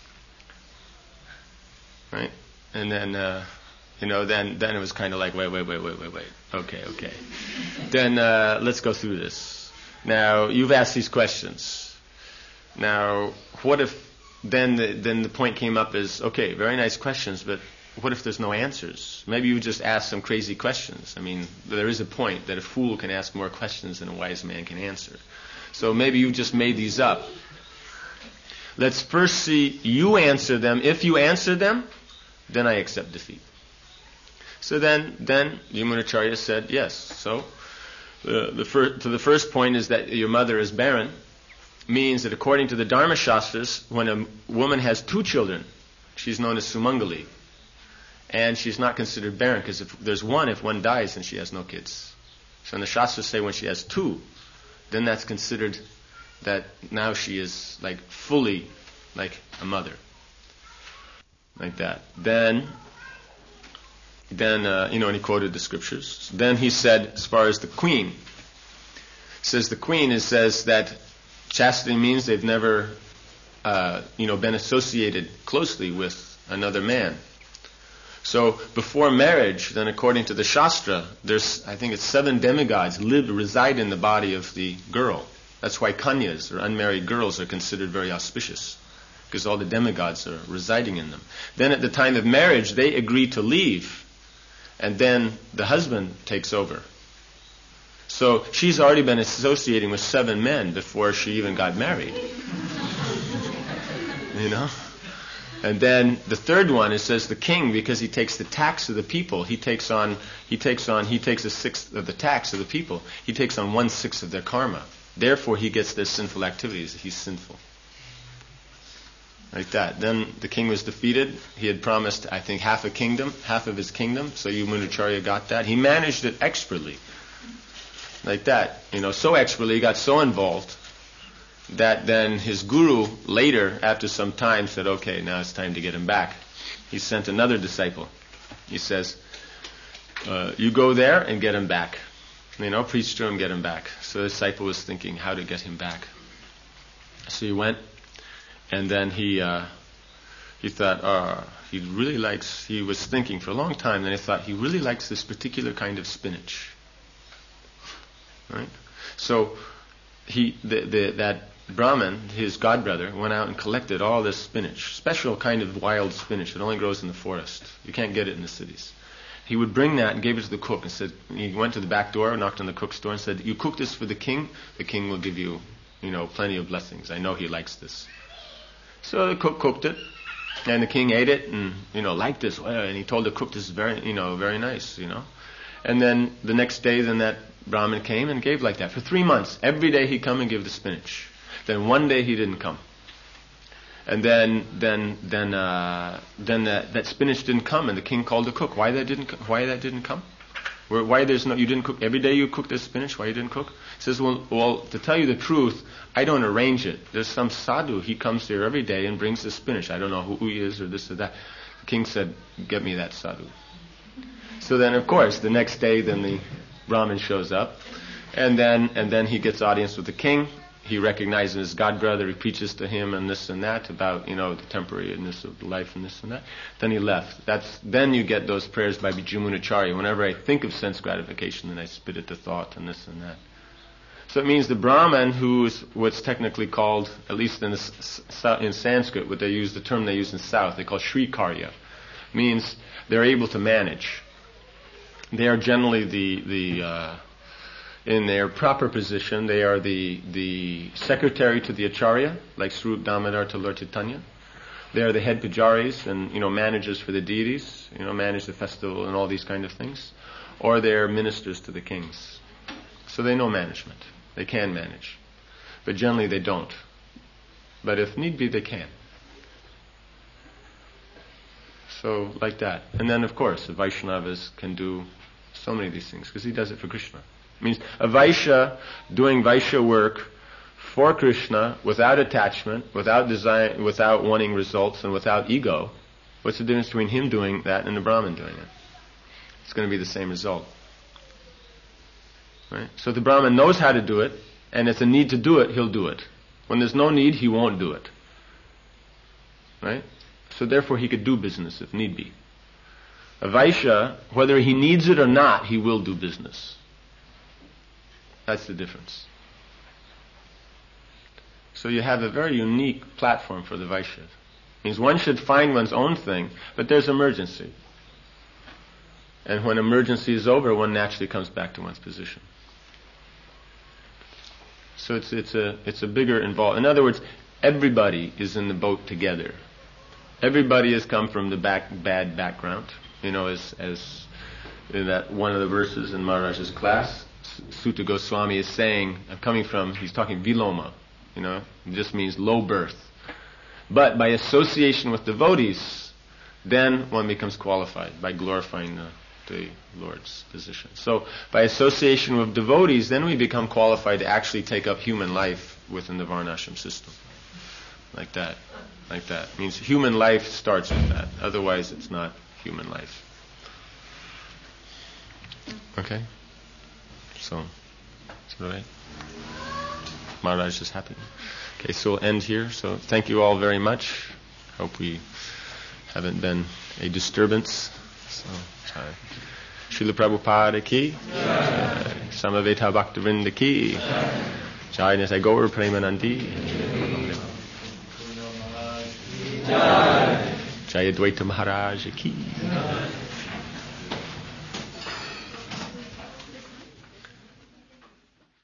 Right? And then, uh, you know, then, then it was kind of like, wait, wait, wait, wait, wait, wait. Okay, okay. Then, uh, let's go through this. Now, you've asked these questions. Now, what if, then the, then the point came up is, okay, very nice questions, but what if there's no answers? Maybe you just ask some crazy questions. I mean, there is a point that a fool can ask more questions than a wise man can answer. So maybe you just made these up. Let's first see you answer them. If you answer them, then I accept defeat. So then, then Yamunacharya said, yes. So uh, the fir- to the first point is that your mother is barren, means that according to the Dharma Shastras, when a woman has two children, she's known as Sumangali. And she's not considered barren, because if there's one, if one dies, then she has no kids. So when the Shastras say when she has two, then that's considered that now she is like fully like a mother. Like that. Then, then uh, you know, and he quoted the scriptures. Then he said, as far as the queen, says the queen is says that chastity means they've never, uh, you know, been associated closely with another man. So before marriage, then according to the Shastra, there's, I think it's seven demigods live, reside in the body of the girl. That's why kanyas, or unmarried girls, are considered very auspicious, because all the demigods are residing in them. Then at the time of marriage, they agree to leave, and then the husband takes over. So she's already been associating with seven men before she even got married. You know? And then the third one, it says the king, because he takes the tax of the people, he takes on, he takes on, he takes a sixth of the tax of the people. He takes on one sixth of their karma. Therefore, he gets their sinful activities. He's sinful. Like that. Then the king was defeated. He had promised, I think, half a kingdom, half of his kingdom. So Yamunacharya got that. He managed it expertly. Like that. You know, so expertly, he got so involved that then his guru later, after some time, said, okay, now it's time to get him back. He sent another disciple. He says, uh, you go there and get him back. You know, preach to him, get him back. So the disciple was thinking how to get him back. So he went, and then he uh, he thought, uh, he really likes, he was thinking for a long time, and he thought he really likes this particular kind of spinach. Right? So he, the, the, that Brahmin, his godbrother, went out and collected all this spinach, special kind of wild spinach that only grows in the forest. You can't get it in the cities. He would bring that and gave it to the cook and said, he went to the back door, knocked on the cook's door and said, you cook this for the king, the king will give you, you know, plenty of blessings. I know he likes this. So the cook cooked it, and the king ate it and, you know, liked this. And he told the cook, this is very, you know, very nice, you know. And then the next day, then that Brahmin came and gave like that for three months. Every day he'd come and give the spinach. Then one day he didn't come. And then, then, then, uh, then that, that spinach didn't come, and the king called the cook. Why that didn't? Why that didn't come? Why there's no? You didn't cook every day. You cook this spinach. Why you didn't cook? He says, well, well, to tell you the truth, I don't arrange it. There's some sadhu. He comes here every day and brings the spinach. I don't know who he is or this or that. The king said, get me that sadhu. So then, of course, the next day, then the Brahmin shows up, and then and then he gets audience with the king. He recognizes his god brother. He preaches to him and this and that about, you know, the temporariness of life and this and that. Then he left. That's then you get those prayers by Jamunacharya. Whenever I think of sense gratification, then I spit it to thought and this and that. So it means the Brahman, who is what's technically called, at least in, the, in Sanskrit, what they use, the term they use in South, they call Shrikarya, means they're able to manage. They are generally the the uh, in their proper position. They are the the secretary to the Acharya, like Swarup Damodar to Lord Chaitanya. They are the head pujaris and, you know, managers for the deities, you know, manage the festival and all these kind of things. Or they are ministers to the kings. So they know management. They can manage. But generally they don't. But if need be, they can. So, like that. And then, of course, the Vaishnavas can do so many of these things, because he does it for Krishna. It means a Vaishya doing Vaishya work for Krishna, without attachment, without desire, without wanting results, and without ego. What's the difference between him doing that and the Brahmin doing it? It's going to be the same result. Right? So the Brahmin knows how to do it, and if there's a need to do it, he'll do it. When there's no need, he won't do it. Right? So therefore he could do business if need be. A Vaishya, whether he needs it or not, he will do business. That's the difference. So you have a very unique platform for the Vaishyas. It means one should find one's own thing, but there's emergency. And when emergency is over, one naturally comes back to one's position. So it's it's a it's a bigger involved. In other words, everybody is in the boat together. Everybody has come from the back bad background. You know, as as in that one of the verses in Maharaj's class, Sutta Goswami is saying, I'm coming from, he's talking Viloma. You know, it just means low birth. But by association with devotees, then one becomes qualified by glorifying the, the Lord's position. So by association with devotees, then we become qualified to actually take up human life within the Varnashram system. Like that. Like that. It means human life starts with that. Otherwise it's not human life. Okay? So, is that right? Maharaj is happy. Okay, so we'll end here. So thank you all very much. Hope we haven't been a disturbance. So, sorry. Srila Prabhupada ki, Jai. Samaveta Bhaktivinoda ki, Jai Nisai Gaur Premanandi, Jai. Jai Advaita Maharaj ki.